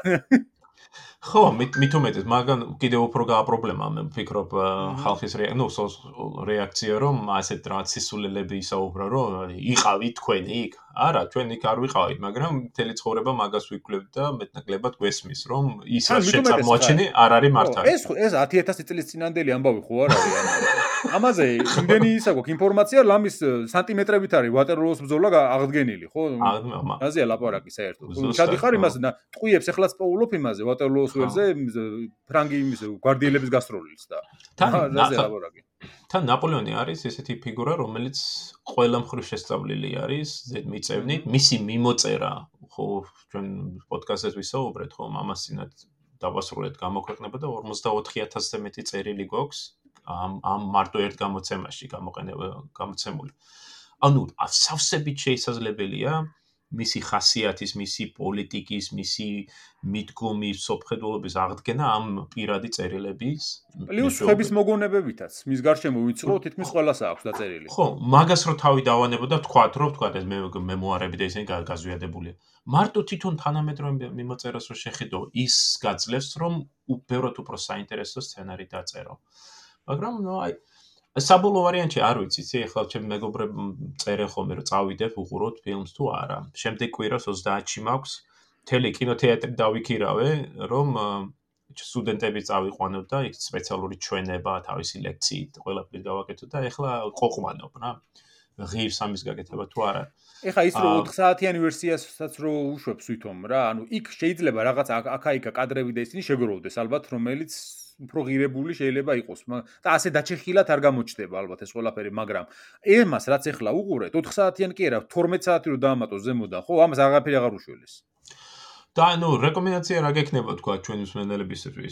ხო მით უმეტეს მაგან კიდევ უფრო გაა პრობლემა მე ვფიქრობ ხალხის ნუ რეაქცია რომ ასეთ რაღაც სისულელები ისაუბრა რომ იყავით თქვენი იქ არა ჩვენ იქ არ ვიყავით მაგრამ მთელი ცხოვრება მაგას ვიკვლევთ და მეტნაკლებად გვესმის რომ ის რაც შეწამოაჩინე არ არის მართალი ეს ეს ათი ათასი წლის წინანდელი ამბავი ხო არ არის ამაზე იმდენი ისა გვაქვს ინფორმაცია ლამის სანტიმეტრებით არის ვატერლოოს ბრძოლა აღდგენილი ხო აზია ლაპარაკი საერთოდ შადიხარ იმაზე და ტყუიებს ეხლაც პოულობ იმაზე ვატერლოოს ველზე ფრანგი იმის გვარდიელების გასტროლილს და აზია ლაპარაკი თან ნაპოლეონი არის ესეთი ფიგურა რომელიც ყველა მხრივ შესწავლილი არის ზედმიწევნით მისი მიმოწერა ხო ჩვენ პოდკასტზე ვისაუბრეთ ხო ამასინად დავასრულეთ გამოქვეყნება და ორმოცდაოთხი ათასზე მეტი წერილი გვაქვს ამ ამ მარტო ერთ გამოცემაში გამოყენება გამოცემული ანუ სავსებით შესაძლებელია მისი ხასიათის, მისი პოლიტიკის, მისი მიდგომის, სოფხედულობის აღდგენა ამ პირადი წერილების. პლუს ხების მოგონებებითაც, მის გარშემო ვიწყო თითქმის ყველას აქვს დაწერილი. ხო, მაგას რო თავი დავანებო და თქვათ, რომ თქვათ ეს მემუარები და ისინი გაზვიადებულია. მარტო თვითონ თანამედროვე მიმოწერას რო შეხედო, ის გაძლევს, რომ უბრალოდ უფრო საინტერესო სცენარი დაწერო. მაგრამ ნუ აი საბოლოო ვარიანტი არ ვიცი, ცი ახლა ჩემ მეგობრებ წერენ ხოლმე რომ წავიდეთ უყუროთ ფილმს თუ არა. შემდეგ კვირას ოცდაათში მაქვს თელი კინოთეატრი დავიქირავე, რომ სტუდენტები წავიყვანოთ და იქ სპეციალური ჩვენება, თავისი ლექციით, ყველაფერი გავაკეთოთ და ახლა ყოყმანობ რა. ღირს ამის გაკეთება თუ არა. ეხა ის რომ ოთხ საათიანი ვერსიასაც რო უშვებს ვითომ რა, ანუ იქ შეიძლება რაღაც აქა-იქა კადრები და ისინი შეგროვდეს ალბათ, რომელიც უფრო ღირებული შეიძლება იყოს და ასე დაჩეხილად არ გამოჩნდება ალბათ ეს ყველაფერი, მაგრამ ემას რაც ახლა უყურეთ, ოთხ საათიან კი არა, თორმეტ საათი რო დაამატოს ზემოდან, ხო, ამას აღაფერი აღარ უშველეს. და ნუ რეკომენდაცია რა გექნება თქვა ჩვენი მსმენელებისთვის.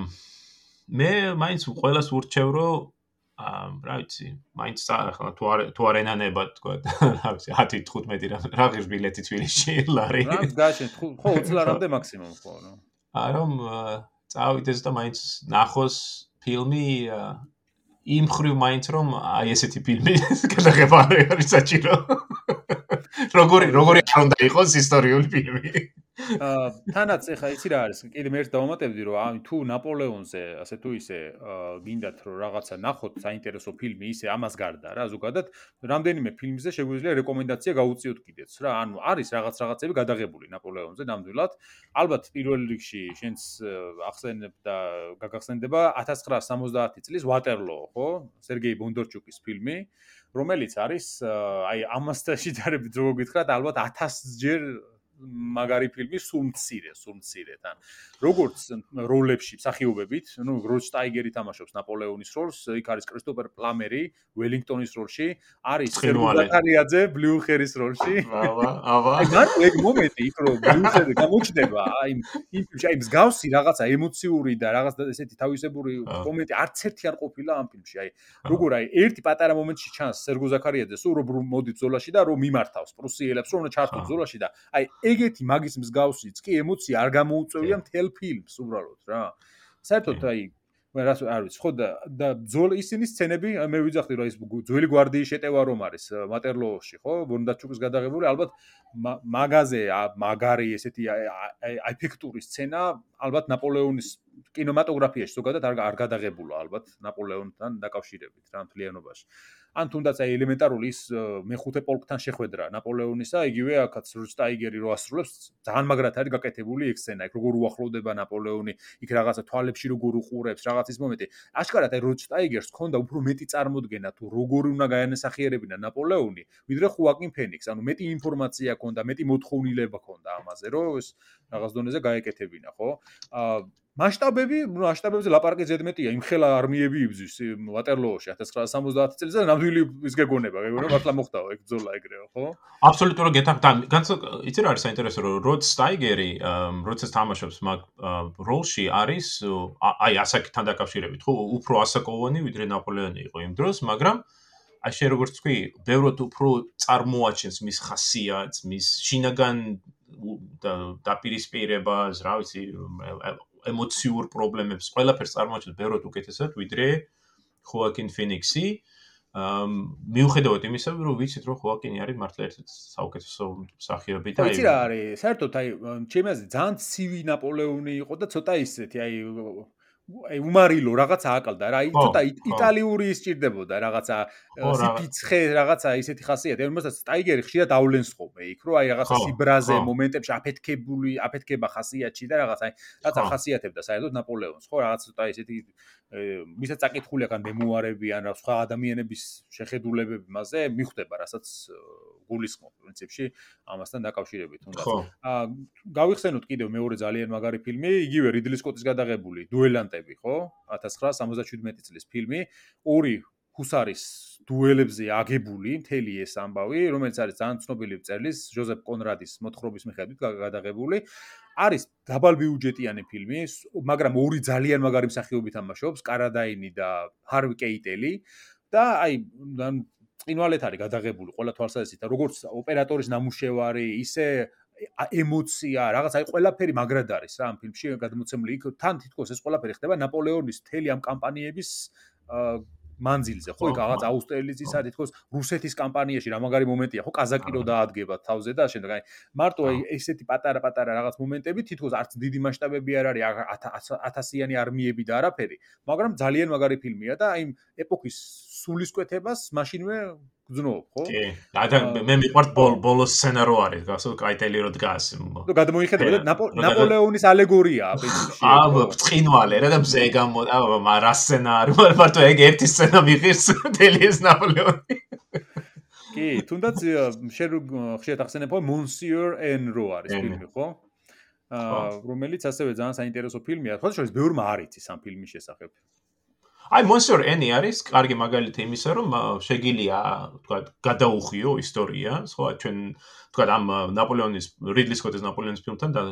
მე მაინც ყველას ურჩევ რომ რა ვიცი, მაინც ახლა თუ არ თუ არ ენანებად თქვა, რა ვიცი, ათი თხუთმეტი რა ღირს ბილეთი თბილისში ლარი. რა გაშენ, ხო ოცი ლარამდე მაქსიმუმ ხო, რა. არა წავიდეს და მაინც ნახოს ფილმი იმ ხრივ მაინც რომ აი ესეთი ფილმი გადაღება არის საჭირო. როგორი როგორი არ უნდა იყოს ისტორიული ფილმი. აა თანაც ეხა იცი რა არის, კიდე მე ერთ დავამატებდი რომ აი თუ ნაპოლეონზე ასე თუ ისე გინდათ რომ რაღაცა ნახოთ საინტერესო ფილმი ისე ამას გარდა რა ზოგადად რამდენიმე ფილმზე შეგვიძლია რეკომენდაცია გაუწიოთ კიდეც რა ანუ არის რაღაც რაღაცები გადაღებული ნაპოლეონზე ნამდვილად ალბათ პირველ რიგში შენს ახსენებ და გაგახსენდება ათას ცხრაასი სამოცდაათი წლის ვატერლოო ხო სერგეი ბონდორჩუკის ფილმი რომელიც არის აი ამასთან შედარებით როგორ გითხრათ ალბათ ათასჯერ მაგარი ფილმი სულ მცირე, სულ მცირე თან. როგორც როლებში, მსახიობებით, ნუ როჩტაიგერი თამაშობს ნაპოლეონის როლს, იქ არის კრისტოფერ პლამერი, ველინგტონის როლში, არის სერგუზაკარიაძე, ბლიუხერის როლში. ავა, ავა. აი მარტო ეგ მომენტი, იქ რომ ბლიუხერი გამოჩნდება, აი იმ ფილმში, აი მსგავსი რაღაცა ემოციური და რაღაც ესეთი თავისებური მომენტი არც ერთი არ ყოფილა ამ ფილმში. აი როგორ აი ერთი პატარა მომენტში ჩანს სერგუზაკარიაძე, სულ რომ მოდი ბრძოლაში და რომ მიმართავს პრუსიელებს, რომ ჩართო ბრძოლაში და აი ეგეთი მაგის მსგავსიც კი ემოცია არ გამოუწევია მთელ ფილმს უბრალოდ რა. საერთოდ აი რას არ ვიცი ხო და და ბრძოლა ისინი სცენები მე ვიძახდი რომ ის ძველი გვარდიის შეტევა რომ არის ვატერლოოში ხო ბონდარჩუკის გადაღებული ალბათ მაგაზე მაგარი ესეთი ეფექტური სცენა ალბათ ნაპოლეონის კინემატოგრაფიაში ზოგადად არ არ გადაღებულა ალბათ ნაპოლეონთან დაკავშირებით რა მთლიანობაში. ან თუნდაც აი ელემენტარული ის მეხუთე პოლკთან შეხვედრა ნაპოლეონისა, იგივე აქაც როჩსტაიგერი რო ასრულებს, ძალიან მაგრად არის გაკეთებული ეგ სცენა, იქ როგორ უახლოვდება ნაპოლეონი, იქ რაღაცა თვალებში როგორ უყურებს, რაღაც ის მომენტი. აშკარად აი როჩსტაიგერს ჰქონდა უფრო მეტი წარმოდგენა თუ როგორ უნდა გაენასახიერებინა ნაპოლეონი, ვიდრე ხუაკინ ფენიქსს, ანუ მეტი ინფორმაცია ჰქონდა, მეტი მოთხოვნილება ჰქონდა ამაზე, რომ ეს რაღაც დონეზე გაეკეთებინა, ხო? აა მასშტაბები, ნუ მასშტაბებზე ლაპარაკი ზედმეტია, იმხელა არმიები იბძვის ვატერლოოში ათას ცხრაასა სამოცდაათი წელს და ნამდვილი ის გეგონება, გეგონება მართლა მოხდაო ეგ ბრძოლა ეგრეო, ხო? აბსოლუტურად გეთანხმდა. განსაკ იცი რა არის საინტერესო, რომ როდ სტაიგერი, როცა თამაშობს მაგ როლში არის, აი ასაკთან დაკავშირებით, ხო, უფრო ასაკოვანი ვიდრე ნაპოლეონი იყო იმ დროს, მაგრამ აი შენ როგორც თქვი, ბევრად უფრო წარმოაჩენს მის ხასიათს, მის შინაგან დაპირისპირებას, რა ვიცი, ემოციურ პრობლემებს, ყველაფერს წარმოაჩენს ბევრად უკეთესად, ვიდრე ხუაკინ ფენიქსი. მიუხედავად იმისა, რომ ვიცით, რომ ხუაკინი არის მართლა ერთ-ერთი საუკეთესო მსახიობი და აი ვიცი რა არის, საერთოდ აი ჩემი აზრით ძალიან ცივი ნაპოლეონი იყო და ცოტა ისეთი, აი აი უმარილო რაღაცა აკლდა რა, აი ცოტა იტალიური ისჭირდებოდა რაღაცა სიფიცხე, რაღაცა ისეთი ხასიათი, რომელსაც სტაიგერი ხშირად ავლენს ხოლმე იქ, რომ აი რაღაცა სიბრაზე მომენტებში აფეთქებული, აფეთქება ხასიათში და რაღაცა აი რაღაცა ხასიათებდა საერთოდ ნაპოლეონს, ხო, რაღაც ცოტა ისეთი ვისაც წაკითხული აქვს ან მემუარები ან რა სხვა ადამიანების შეხედულებები მასზე მიხვდება, რასაც გულისხმობ პრინციპში ამასთან დაკავშირებით თუნდაც. აა გავიხსენოთ კიდევ მეორე ძალიან მაგარი ფილმი, იგივე რიდლი სკოტის გადაღებული დუელანტები, ხო? ათას ცხრაასა სამოცდაშვიდმეტი წლის ფილმი, ორი ჰუსარის დუელებზე აგებული მთელი ეს ამბავი, რომელიც არის ძალიან ცნობილი მწერლის ჟოზეფ კონრადის მოთხრობის მიხედვით გადაღებული. არის დაბალბიუჯეტიანი ფილმი, მაგრამ ორი ძალიან მაგარი მსახიობი თამაშობს, კარადაინი და ჰარვი კეიტელი და აი წინვალეთ არის გადაღებული ყველა თვალსაზრისით და როგორც ოპერატორის ნამუშევარი, ისე ემოცია, რაღაც აი ყველაფერი მაგრად არის რა ამ ფილმში გადმოცემული. იქ თან თითქოს ეს ყველაფერი ხდება ნაპოლეონის მთელი ამ კამპანიების მანძილზე, ხო, იქ რაღაც აუსტერლიცისა, თითქოს რუსეთის კამპანიაში რა მაგარი მომენტია, ხო, კაზაკი რო დაადგება თავზე და შემდეგ აი მარტო აი ესეთი პატარა-პატარა რაღაც მომენტები, თითქოს არც დიდი მასშტაბები არ არის, ათასიანი არმიები და არაფერი, მაგრამ ძალიან მაგარი ფილმია და აი ეპოქის სულისკვეთებას მაშინვე გძნობ, ხო? კი, და მე მიყვართ ბოლოს სცენა რო არის, გასულ კაიტელი რო დგას. ნუ გადმოიხედავთ ნაპოლეონის ალეგორიაა პრინციპში. აა, ბრწყინვალე რა და მზე გამო, აა, რა სცენა არის, მარტო ეგ ერთი სცენა მიღირს მთელი ეს ნაპოლეონი. კი, თუნდაც შენ ხშირად ახსენებ Monsieur N რო არის ფილმი, ხო? აა, რომელიც ასევე ძალიან საინტერესო ფილმია. ხო, შორის ბევრმა არ იცის ამ ფილმის შესახებ. აი Monsieur N არის კარგი მაგალითი იმისა, რომ შეგიძლია, თქვა, გადაუხიო ისტორია, ხო, ჩვენ თქვა ამ ნაპოლეონის რიდლი სკოტის ნაპოლეონის ფილმთან და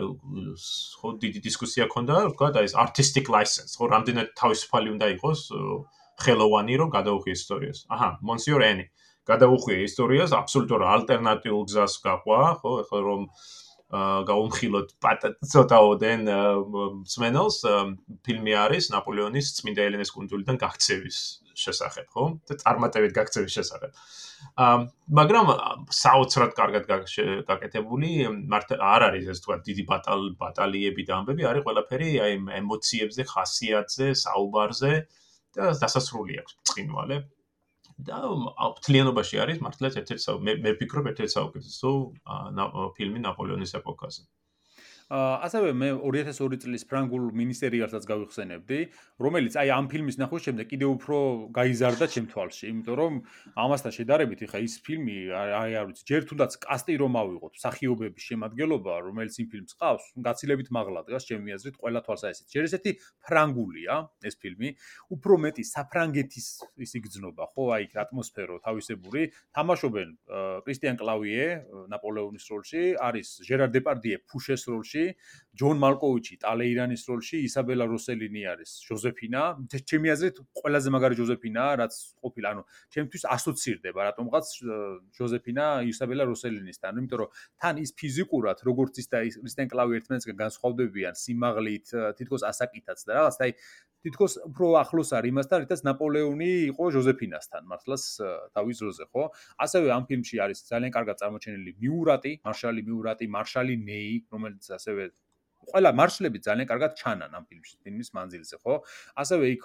ხო დიდი დისკუსია ქონდა, თქვა, და ეს artistic license, ხო, რამდენად თავისუფალი უნდა იყოს ხელოვანი, რომ გადაუხიო ისტორიას. აჰა, Monsieur N გადაუხიო ისტორიას, აბსოლუტურად ალტერნატიულ გზას გაყვა, ხო, ეხლა რომ გაუმხილოთ ცოტაოდენ მსმენელს, ფილმი არის ნაპოლეონის წმინდა ელენეს კუნძულიდან გაქცევის შესახებ, ხო? და წარმატებით გაქცევის შესახებ. მაგრამ საოცრად კარგად გაკეთებული, მართლა არ არის ეს თქვა დიდი ბატალიები და ამბები, არის ყველაფერი აი ემოციებზე, ხასიათზე, საუბარზე და დასასრული აქვს ბრწყინვალე. და მთლიანობაში არის მართლაც ერთ-ერთი მე მე ვფიქრობ ერთ-ერთი საუკეთესო ფილმი ნაპოლეონის ეპოქაზე. ასევე მე ორი ათას ორი წლის ფრანგულ მინისერიალსაც გავიხსენებდი, რომელიც აი ამ ფილმის ნახვის შემდეგ კიდევ უფრო გაიზარდა ჩემ თვალში, იმიტომ რომ ამასთან შედარებით ეხა ის ფილმი აი არ ვიცი, ჯერ თუნდაც კასტი რომ ავიღოთ, მსახიობების შემადგენლობა, რომელიც იმ ფილმს ყავს, გაცილებით მაღლა დგას ჩემი აზრით ყველა თვალსაზრისით. ჯერ ესეთი ფრანგულია ეს ფილმი, უფრო მეტი საფრანგეთის ის იგრძნობა, ხო, აი ატმოსფერო თავისებური, თამაშობენ კრისტიან კლავიე ნაპოლეონის როლში, არის ჟერარ დეპარდიე ფუშეს როლში, ჯონ მალკოვიჩი ტალეირანის როლში, ისაბელა როსელინი არის ჟოზეფინა. ჩემი აზრით, ყველაზე მაგარი ჟოზეფინაა, რაც ყოფილა, ანუ ჩემთვის ასოცირდება რატომღაც ჟოზეფინა ისაბელა როსელინისთან, იმიტომ რომ თან ის ფიზიკურად, როგორც ის და კრისტიან კლავი ერთმანეთსგან განსხვავდებიან სიმაღლით, თითქოს ასაკითაც და რაღაც, აი თითქოს უფრო ახლოს არის იმასთან, რითაც ნაპოლეონი იყო ჟოზეფინასთან, მართლაც თავის დროზე, ხო? ასევე ამ ფილმში არის ძალიან კარგად წარმოჩენილი მიურატი, მარშალი მიურატი, მარშალი ნეი, რომელიც ასევე ყველა მარშლები ძალიან კარგად ჩანან ამ ფილმში, ფილმის მანძილზე, ხო? ასევე იქ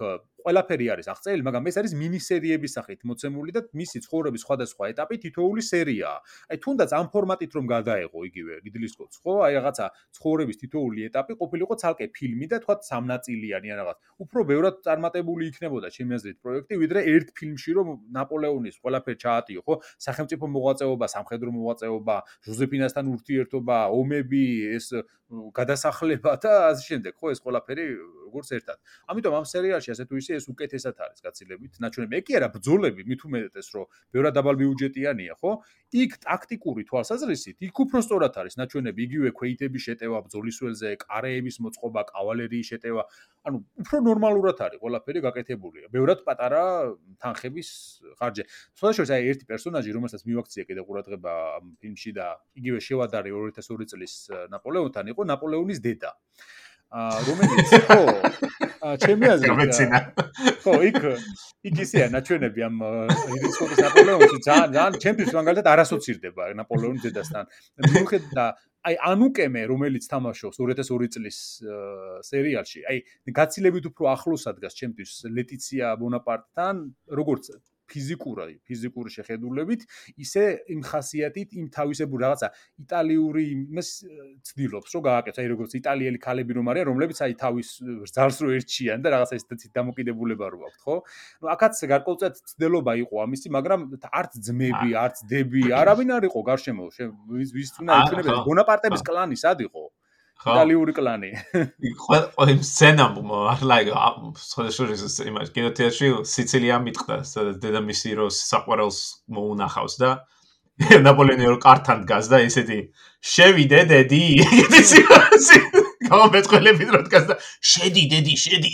ყველაფერი არის აღწერილი, მაგრამ ეს არის მინი-სერიების სახით მოცემული და მისი ცხოვრების სხვადასხვა ეტაპი თითოეული სერიაა. აი თუნდაც ამ ფორმატით რომ გადაეღო იგივე რიდლის სკოტს, ხო? აი რაღაცა ცხოვრების თითოეული ეტაპი ყოფილიყო ცალკე ფილმი და თქვა სამნაწილიანი ან რაღაც. უფრო ბევრად წარმატებული იქნებოდა ჩემი აზრით პროექტი, ვიდრე ერთ ფილმში რომ ნაპოლეონის ყველაფერი ჩაატიო, ხო? სახელმწიფო მოღვაწეობა, სამხედრო მოღვაწეობა, ჟოზეფინასთან ურთიერთობა, ომები, ეს გადასახლება და ასე შემდეგ, ხო, ეს ყველაფერი როგორც ერთად. ამიტომ ამ სერიალში ასე თუ ისე ეს უკეთესად არის გაცილებით ნაჩვენები. ეგ კი არა, ბრძოლები მით უმეტეს რომ ბევრად დაბალ ბიუჯეტიანია, ხო? იქ ტაქტიკური თვალსაზრისით იქ უფრო სწორად არის ნაჩვენები, იგივე ქვეითების შეტევა ბრძოლის ველზე, კარეების მოწყობა, კავალერიის შეტევა, ანუ უფრო ნორმალურად არის ყველაფერი გაკეთებული. ბევრად პატარა თანხების ხარჯზე. შესაძლოა აი ერთი პერსონაჟი, რომელსაც მივაქცია კიდე ყურადღება ამ ფილმში და იგივე შევადარე ორი ათას ორი წლის ნაპოლეონთან იყო ნაპოლეონის დედა. აა რომელიც ხო ჩემი აზრით ხო იქ იქ ისეა ნაჩვენები ამ რიდისკოტის ნაპოლეონში ძალიან ძალიან ჩემთვის მაგალითად არასოცირდება ნაპოლეონის დედასთან. მიუხედავად და აი ანუკემე რომელიც თამაშობს ორი ათას ორი წლის სერიალში, აი გაცილებით უფრო ახლოს ადგას ჩემთვის ლეტიცია ბონაპარტთან, როგორც ფიზიკური, ფიზიკური შეხედულებით, ისე იმ ხასიათით, იმ თავისებური რაღაცა იტალიური იმას ცდილობს, რომ გააკეთოს, აი როგორც იტალიელი ქალები რომ არიან, რომლებიც აი თავის ზალს რო ერჩიან და რაღაცა ისეთი დამოკიდებულება რო აქვს, ხო? ნუ აქაც გარკვეულწილად ცდილობა იყო ამისი, მაგრამ არც ძმები, არც დები, არავინ არ იყო გარშემო, ვის უნდა ეკრიბებდეს ბონაპარტების კლანი სად იყო? იტალიური კლანი. ყველა იმ სცენამ არ ლაიგ სოციალიზმის იმას კინოთეატრში სიცილია მიტყდა, სადაც დედამისი რო საყვარელს მოუნახავს და ნაპოლეონი რო კართან დგას და ესეთი შევიდე დედი ესეთი გამომეწყვილებით რო დგას და შედი დედი შედი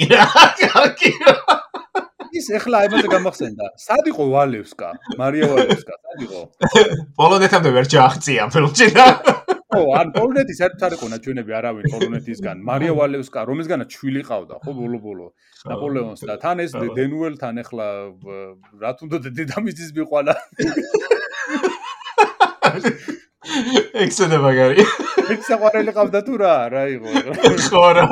ის ეხლა აიმაზე გამახსენდა. სად იყო ვალევსკა? მარია ვალევსკა, სად იყო? პოლონეთამდე ვერ ჩააღწია ფილმში და ო, ან პოლონეთის საერთოდ არ იყო ნაჩვენები არავინ პოლონეთისგან. მარია ვალევსკა, რომისგანაც შვილი ყავდა, ხო, ბოლო-ბოლო. ნაპოლეონს და თან ეს დენუელთან ეხლა რა თუნდა დედამისის მიყვალა. ექსენა მაგარი. ეს საყვარელი ყავდა თუ რა, რა იყო? ხო რა.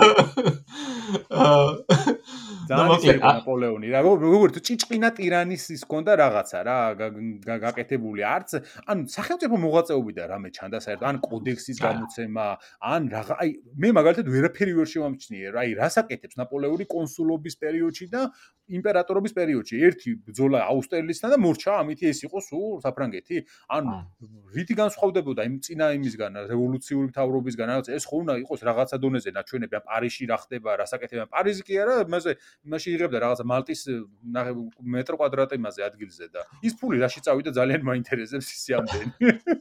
ძალიან ნაპოლეონი რა როგორ ჭიჭყინა ტირანის ის კონდა რაღაცა რა გაკეთებული არც ანუ სახელმწიფო მოღვაწეობიდან რამე ჩანდა საერთოდ ან კოდექსის გამოცემა ან რაღა აი მე მაგალითად ვერაფერი ვერ შევამჩნიე რა აი რას აკეთებს ნაპოლეონი კონსულობის პერიოდში და იმპერატორობის პერიოდში ერთი ბრძოლა აუსტერლიცთან და მორჩა ამითი ეს იყო სულ საფრანგეთი ანუ რითი განსხვავდებოდა იმ წინა იმისგან რევოლუციური მთავრობისგან რაღაც ეს ხო უნდა იყოს რაღაცა დონეზე ნაჩვენები ან პარიზში რა ხდება რას აკეთებენ პარიზი კი არა იმაზე იმაში იღებდა რაღაცა მალტის მეტრო კვადრატიმაზე ადგილზე და ის ფული რაში წავიდა ძალიან მაინტერესებს ისე ამდენი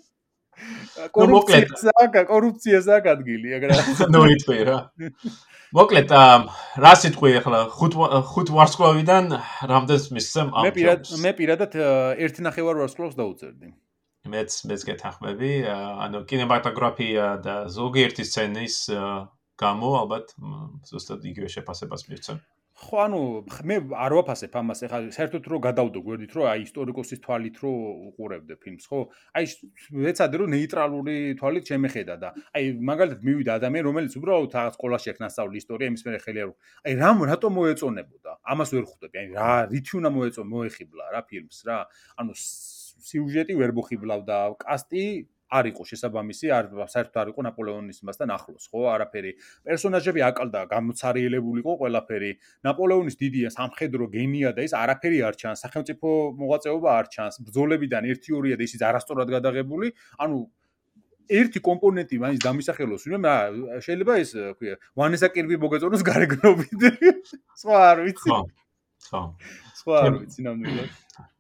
კორუფცია კორუფციას აქ ადგილი ეგრე ნუ იტყვი რა მოკლედ რა სიტყვი ახლა ხუთ ხუთ ვარსკვლავიდან რამდენს მისცემ ამ მე პირად მე პირადად ერთი ნახევარ ვარსკვლავს დაუწერდი მეც მეც გეთანხმები ანუ კინემატოგრაფია და ზოგიერთი სცენის გამო ალბათ ზუსტად იგივე შეფასებას მივცემ ხო ანუ მე არ ვაფასებ ამას ეხლა საერთოდ რო გადავდო გვერდით რო აი ისტორიკოსის თვალით რო უყურებდე ფილმს ხო აი ვეცადე რომ ნეიტრალური თვალით შემეხედა და აი მაგალითად მივიდა ადამიანი რომელიც უბრალოდ რაღაც სკოლაში ექნა სწავლი ისტორია იმის მერე ხელი არ აი რამ რატომ მოეწონებოდა ამას ვერ ხვდები აი რა რითი უნდა მოეწონ მოეხიბლა რა ფილმს რა ანუ სიუჟეტი ვერ მოხიბლავდა კასტი არ იყო შესაბამისი, არ საერთოდ არ იყო ნაპოლეონის მასთან ახლოს, ხო? არაფერი. პერსონაჟები აკალდა, გამოცარიელებული იყო ყველაფერი. ნაპოლეონის დიდია სამხედრო გენია და ის არაფერი არ ჩანს. სახელმწიფო მოღვაწეობა არ ჩანს. ბრძოლებიდან ერთი ორია და ისიც არასწორად გადაღებული. ანუ ერთი კომპონენტი მაინც დამისახელოს, ვინმე შეიძლება ეს, ქვია, ვანესა კირბი მოგეწონოს გარეგნობით. სხვა არ ვიცი. ხო. ხო. სხვა არ ვიცი ნამდვილად.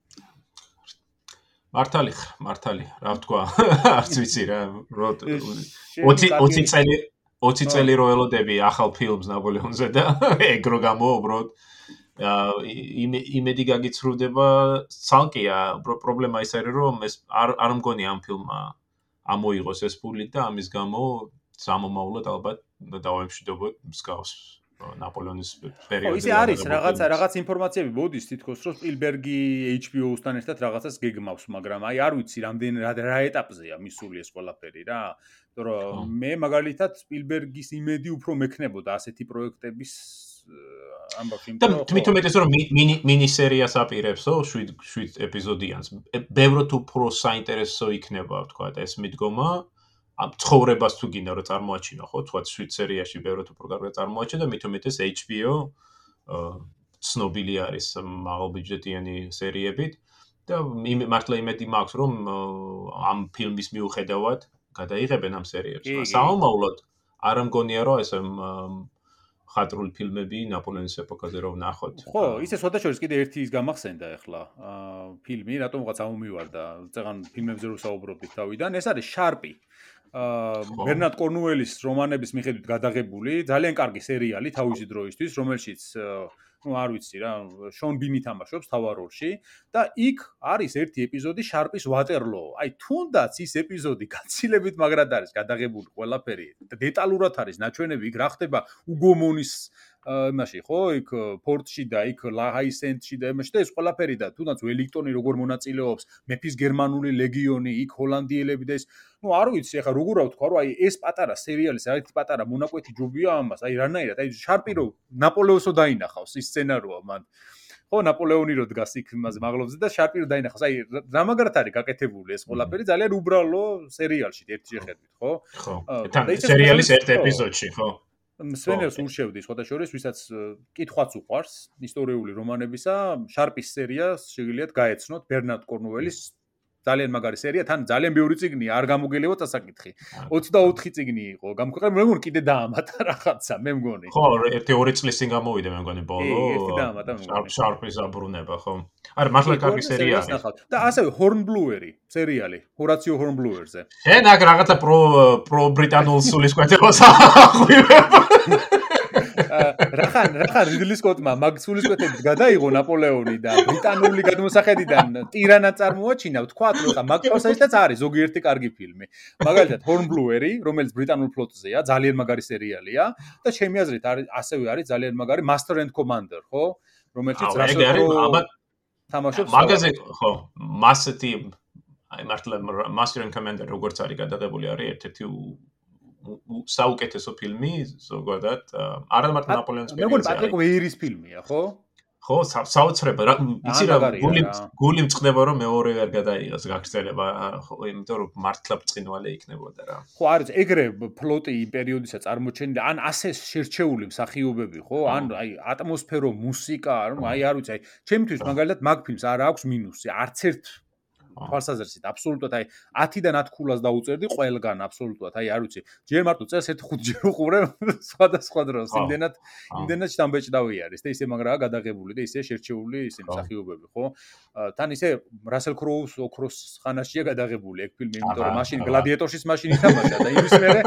მართალი მართალი რა ვთქვა არც ვიცი რა ოცი ოცი წელი ოცი წელი რო ელოდები ახალ ფილმს ნაპოლეონზე და ეგრო გამო უბრალოდ იმედი გაგიცრუდება ცალკეა პრობლემა ის არის რომ ეს არ არ მგონი ამ ფილმმა ამოიღოს ეს ფული და ამის გამო სამომავლოდ ალბათ დავემშვიდობოთ მსგავს ნაპოლეონის ხო, პერიოდში. ისე არის, რაღაცა რაღაც ინფორმაციები მოდის თითქოს, რომ სპილბერგი H B O-სთან ერთად რაღაცას გეგმავს, მაგრამ აი არ ვიცი რამდენ რა ეტაპზეა მისული ეს ყველაფერი რა. იმიტომ რომ მე მაგალითად სპილბერგის იმედი უფრო მექნებოდა ასეთი პროექტების ამბავში, იმიტომ რომ თვითონ მეტეს რომ მინი მინი სერიას აპირებსო, შვიდ ეპიზოდიანს. ბევრად უფრო საინტერესო იქნება, თქვა ეს მიდგომა. ამ ცხოვრებას თუ გინდა რომ წარმოაჩინო, ხო, თქვა შვიდ სერიაში ბევრად უფრო კარგად წარმოაჩინო და მithom მეტეს H B O ცნობილი არის მაღალბიუჯეტიანი სერიებით და მართლა იმედი მაქვს რომ ამ ფილმის მიუხედავად გადაიღებენ ამ სერიებს. საომავლოდ არ მგონია რომ ეს ხატრული ფილმები ნაპოლეონის ეპოქაზე რომ ნახოთ. ხო, ისე სხვადასხვა კიდე ერთი ის გამახსენდა ახლა ფილმი, რატომღაც ამომივარდა, წეგან ფილმებზე რო საუბრობდით თავიდან, ეს არის შარპი. ბერნარდ კორნუელის რომანების მიხედვით გადაღებული, ძალიან კარგი სერიალი თავისი დროისთვის, რომელშიც ну არ ვიცი რა, შონ ბინი თამაშობს თავარ როლში და იქ არის ერთი ეპიზოდი შარპის ვატერლო. აი თუნდაც ის ეპიზოდი გაცილებით მაგრად არის გადაღებული ყველაფერი და დეტალურად არის ნაჩვენები იქ რა ხდება უგომონის იმაში ხო, იქ პორტში და იქ ლაჰაისენდში და იმაში და ეს ყველაფერი და თუნდაც ველინგტონი როგორ მონაწილეობს, მეფის გერმანული ლეგიონი, იქ ჰოლანდიელები და ეს ну არ ვიცი ახლა როგორ ავთქვა რომ აი ეს პატარა სერიალის ერთი პატარა მონაკვეთი ჯობია ამას აი რანაირად აი შარპი რო ნაპოლეონსო დაინახავს ის სცენაროა მან ხო ნაპოლეონი რო დგას იქ იმაზე მაღლობზე და შარპი რო დაინახავს აი რა მაგრად არის გაკეთებული ეს ყველაფერი ძალიან უბრალო სერიალში ერთი შეხედვით ხო ხო თან სერიალის ერთ ეპიზოდში ხო სვენელს ურჩევდი სხვადასხვა ვისაც კითხვაც უყვარს ისტორიული რომანებისა შარპის სერიას შეგიძლიათ გაეცნოთ ბერნარდ კორნუელის ძალიან მაგარი სერია, თან ძალიან ბევრი წიგნია, არ გამოგელებო წასაკითხი. ოცდაოთხი წიგნი იყო, გამქვეყნებული, მე მგონი კიდე დაამატა რაღაცა, მე მგონი. ხო, ერთი ორი წლის წინ გამოვიდა, მე მგონი ბოლო. ერთი დაამატა, მე მგონი. შარპის აბრუნება, ხო. არა, მართლა კარგი სერია არის. და ასევე ჰორნბლუერი სერიალი, ჰორაციო ჰორნბლუერზე. შენ აქ რაღაცა პრო პრო ბრიტანულ სულისკვეთებას აღვივებ. რახან რახან რიდლი სკოტმა მაგ სულისკვეთებით გადაიღო ნაპოლეონი და ბრიტანული გადმოსახედიდან ტირანა წარმოაჩინა, თქვა რომ ხა მაგ პერსონაჟიც არის ზოგიერთი კარგი ფილმი. მაგალითად ჰორნბლუერი, რომელიც ბრიტანულ ფლოტზეა, ძალიან მაგარი სერიალია და ჩემი აზრით არის ასევე არის ძალიან მაგარი Master and Commander, ხო? რომელშიც რასო თამაშობს. მაგაზე ხო, მასეთი აი მართლა Master and Commander როგორც არის გადაღებული არის ერთ-ერთი საუკეთესო ფილმი ზოგადად არა მარტო ნაპოლეონის პერიოდზე. მე მგონი პატრიკ ვეირის ფილმია, ხო? ხო, საოცრება. იცი რა, გული გული მწყდება რომ მეორე ვერ გადაიღოს გაგრძელება, ხო, იმიტომ რომ მართლა ბრწყინვალე იქნებოდა რა. ხო, არის ეგრე ფლოტი იმ პერიოდისა წარმოჩენილი, ან ასე შერჩეული მსახიობები, ხო? ან აი ატმოსფერო, მუსიკა, რომ აი არ ვიცი, აი ჩემთვის მაგალითად მაგ ფილმს არ აქვს მინუსი, არც ერთ თვალსაზრისით აბსოლუტურად აი ათიდან ათ ქულას დაუწერდი ყველგან აბსოლუტურად აი არ ვიცი ჯერ მარტო წელს ერთ ხუთჯერ უყურე სხვადასხვა დროს იმდენად იმდენად შთამბეჭდავი არის და ისე მაგრაა გადაღებული და ისე შერჩეული ისე მსახიობები ხო თან ისე რასელ კროუს ოქროს ხანაშია გადაღებული ეგ ფილმი იმიტომ რომ მაშინ გლადიატორშიც მაშინ ითამაშა და იმის მერე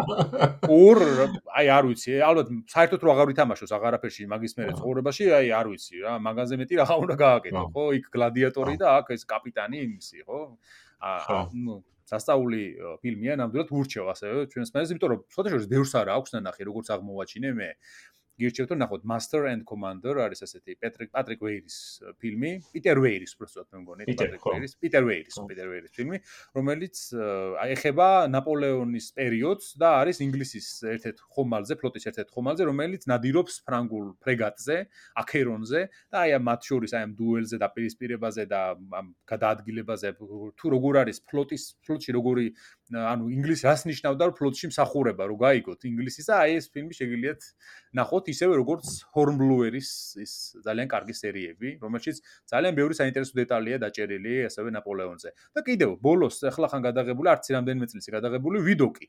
ორ აი არ ვიცი ალბათ საერთოდ რო აღარ ვითამაშოს აღარაფერში მაგის მერე ცხოვრებაში აი არ ვიცი რა მაგაზე მეტი რა უნდა გააკეთო ხო იქ გლადიატორი და აქ ეს კაპიტანი ხო? აა ნუ სასწაული ფილმია, ნამდვილად ურჩევ ასევე ჩვენს მეზს, იმიტომ რომ სხვადასხვა ბევრს არა აქვს ნანახი, როგორც აღმოვაჩინე მე. გირჩევთ რომ ნახოთ Master and Commander არის ასეთი პეტრიკ პატრიკ ვეირის ფილმი, პიტერ ვეირის უბრალოდ მე მგონი, პატრიკ ვეირის, პიტერ ვეირის, პიტერ ვეირის ფილმი, რომელიც ეხება ნაპოლეონის პერიოდს და არის ინგლისის ერთ-ერთ ხომალდზე, ფლოტის ერთ-ერთ ხომალდზე, რომელიც ნადირობს ფრანგულ ფრეგატზე, აკერონზე და აი ამ მათ შორის აი ამ დუელზე და პირისპირებაზე და ამ გადაადგილებაზე თუ როგორ არის ფლოტის ფლოტში როგორი ანუ ინგლისი რას ნიშნავდა რომ ფლოტში მსახურება რო გაიგოთ ინგლისის და აი ეს ფილმი შეგიძლიათ ნახოთ ისევე როგორც ჰორნბლუერის ის ძალიან კარგი სერიები, რომელშიც ძალიან ბევრი საინტერესო დეტალია დაჭერილი ასევე ნაპოლეონზე. და კიდევ ბოლოს ახლა ხან გადაღებული არც რამდენიმე წელიწად გადაღებული ვიდოკი.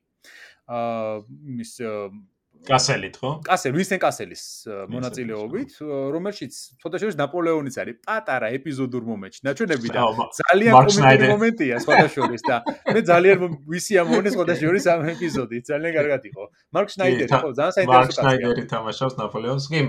აა ის კასელით ხო? კასელი, ვინსენტ კასელის მონაწილეობით, რომელშიც სხვადასხვა ნაპოლეონის არის პატარა ეპიზოდურ მომენტში. ნაჩვენები და ძალიან კომედიური მომენტია სხვადასხვა და მე ძალიან ვისი ამონე სხვადასხვა ამ ეპიზოდი, ძალიან კარგად იყო. მარკ შნაიდერი ხო, ძალიან საინტერესო კაცია. მარკ შნაიდერი თამაშობს ნაპოლეონს. კი,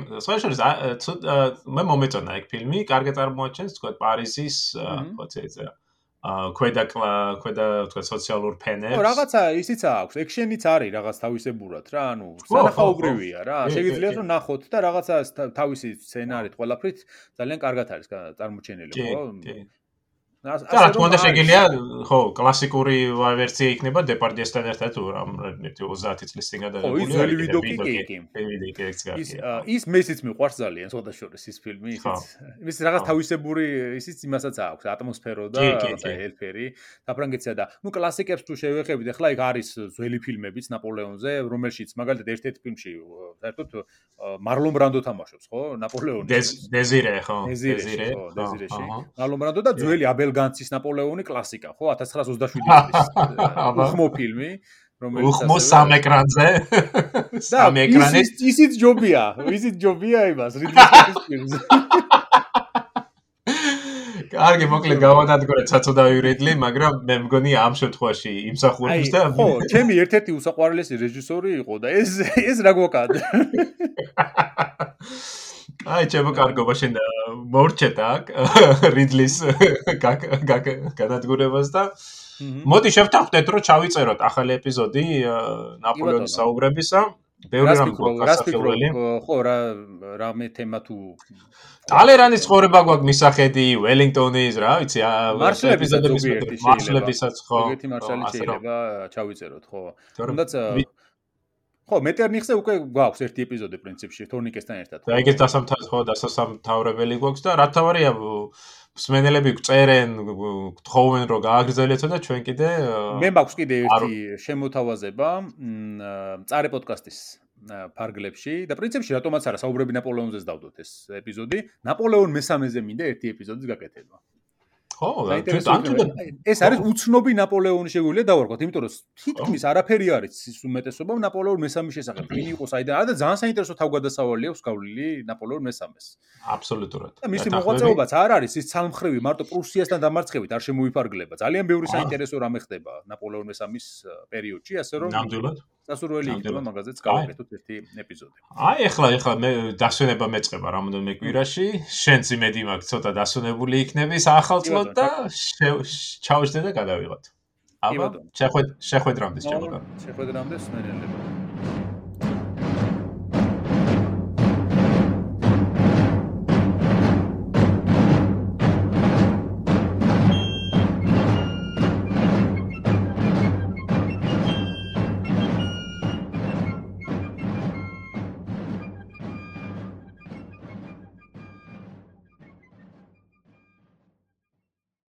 სხვადასხვა მე მომეწონა ეგ ფილმი, კარგად წარმოაჩენს თქვა პარიზის, ხო, ცეცა ქვედა ქვედა თქვა სოციალურ ფენებს. ო რაღაცა ისიც აქვს, ექშენიც არის რაღაც თავისებურად რა, ანუ სანახაობრივია რა. შეგიძლიათ რომ ნახოთ და რაღაცა თავისი სცენარით ყველაფრით ძალიან კარგად არის წარმოჩენილი, ხო? და რა თქმა უნდა შეგიძლია ხო კლასიკური ვერსია იქნება დეპარდიესთან ერთად თუ რამ ოცდაათი წლის წინ გადაღებული არის. ხო, ის ვიდეო კი კი. ვიდეო კი ის ის მესიც მიყვარს ძალიან სხვადასხვა ის ფილმი, ისიც. ის რაღაც თავისებური ისიც იმასაც აქვს, ატმოსფერო და რაღაცა ელფერი, საფრანგეთსა და ნუ კლასიკებს თუ შევეხებით, ახლა იქ არის ძველი ფილმებიც ნაპოლეონზე, რომელშიც მაგალითად ერთ-ერთ ფილმში საერთოდ მარლონ ბრანდო თამაშობს, ხო? ნაპოლეონი. დეზირე, ხო? დეზირე, ხო, დეზირეში. მარლონ ბრანდო და ძველი აბელ განცის ნაპოლეონი კლასიკა, ხო? ათას ცხრაას ოცდაშვიდი წლის უხმო ფილმი, რომელიც უხმო სამ ეკრანზე. სამ ეკრანი. ისიც ჯობია, ისიც ჯობია იმას, რიდლის ფილმზე. კარგი, მოკლედ გავანადგურეთ საწოდავი რიდლი, მაგრამ მე მგონი ამ შემთხვევაში იმსახურებს და ხო, ჩემი ერთ-ერთი უსაყვარლესი რეჟისორი იყო და ეს ეს რა გვაკადე. აი, ჩემო კარგობა შენ მორჩეთ აქ რიდლის განადგურებას და მოდი შევთანხმდეთ რომ ჩავიწეროთ ახალი ეპიზოდი ნაპოლეონის საუბრებისა. ბევრი რამ გასახელველი. ხო, რა რამე თემა თუ ტალერანის ცხოვრება გვაქვს მისახედი, ველინგტონის, რა ვიცი, მარშალებისაც ზოგიერთი შეიძლება. მარშალებისაც ხო. ზოგიერთი მარშალი შეიძლება ჩავიწეროთ, ხო. თუნდაც ხო, მეტერნიხზე უკვე გვაქვს ერთი ეპიზოდი პრინციპში, თორნიკესთან ერთად. და ეგეც დასამთავრებელი ხო, დასამთავრებელი გვაქვს და რა თავარია მსმენელები გწერენ, გთხოვენ რომ გააგრძელეთო და ჩვენ კიდე მე მაქვს კიდე ერთი შემოთავაზება, მწარე პოდკასტის ფარგლებში და პრინციპში რატომაც არა საუბრები ნაპოლეონზეც დავდოთ ეს ეპიზოდი. ნაპოლეონ მესამეზე მინდა ერთი ეპიზოდის გაკეთება. ხო, ეს არის უცნობი ნაპოლეონი შეგვიძლია დავარქვათ, იმიტომ რომ თითქმის არაფერი არის ის უმეტესობა ნაპოლეონ მესამის შესახებ. ვინ იყო საიდან? და ძალიან საინტერესო თავგადასავალი აქვს გავლილი ნაპოლეონ მესამეს. აბსოლუტურად. და მისი მოღვაწეობაც არ არის ის ცალმხრივი მარტო პრუსიასთან დამარცხებით არ შემოიფარგლება. ძალიან ბევრი საინტერესო რამე ხდება ნაპოლეონ მესამის პერიოდში, ასე რომ ნამდვილად სასურველი იქნება მაგაზეც გავაკეთოთ ერთი ეპიზოდი. აი, ახლა ახლა მე დასვენება მეწყება რამოდენიმე კვირაში, შენც იმედი მაქვს ცოტა დასვენებული იქნები ახალწლო და ჩავშდე და გადავიღოთ. აბა, შეხვედრამდე, შემოგა. შეხვედრამდე სმენელებო.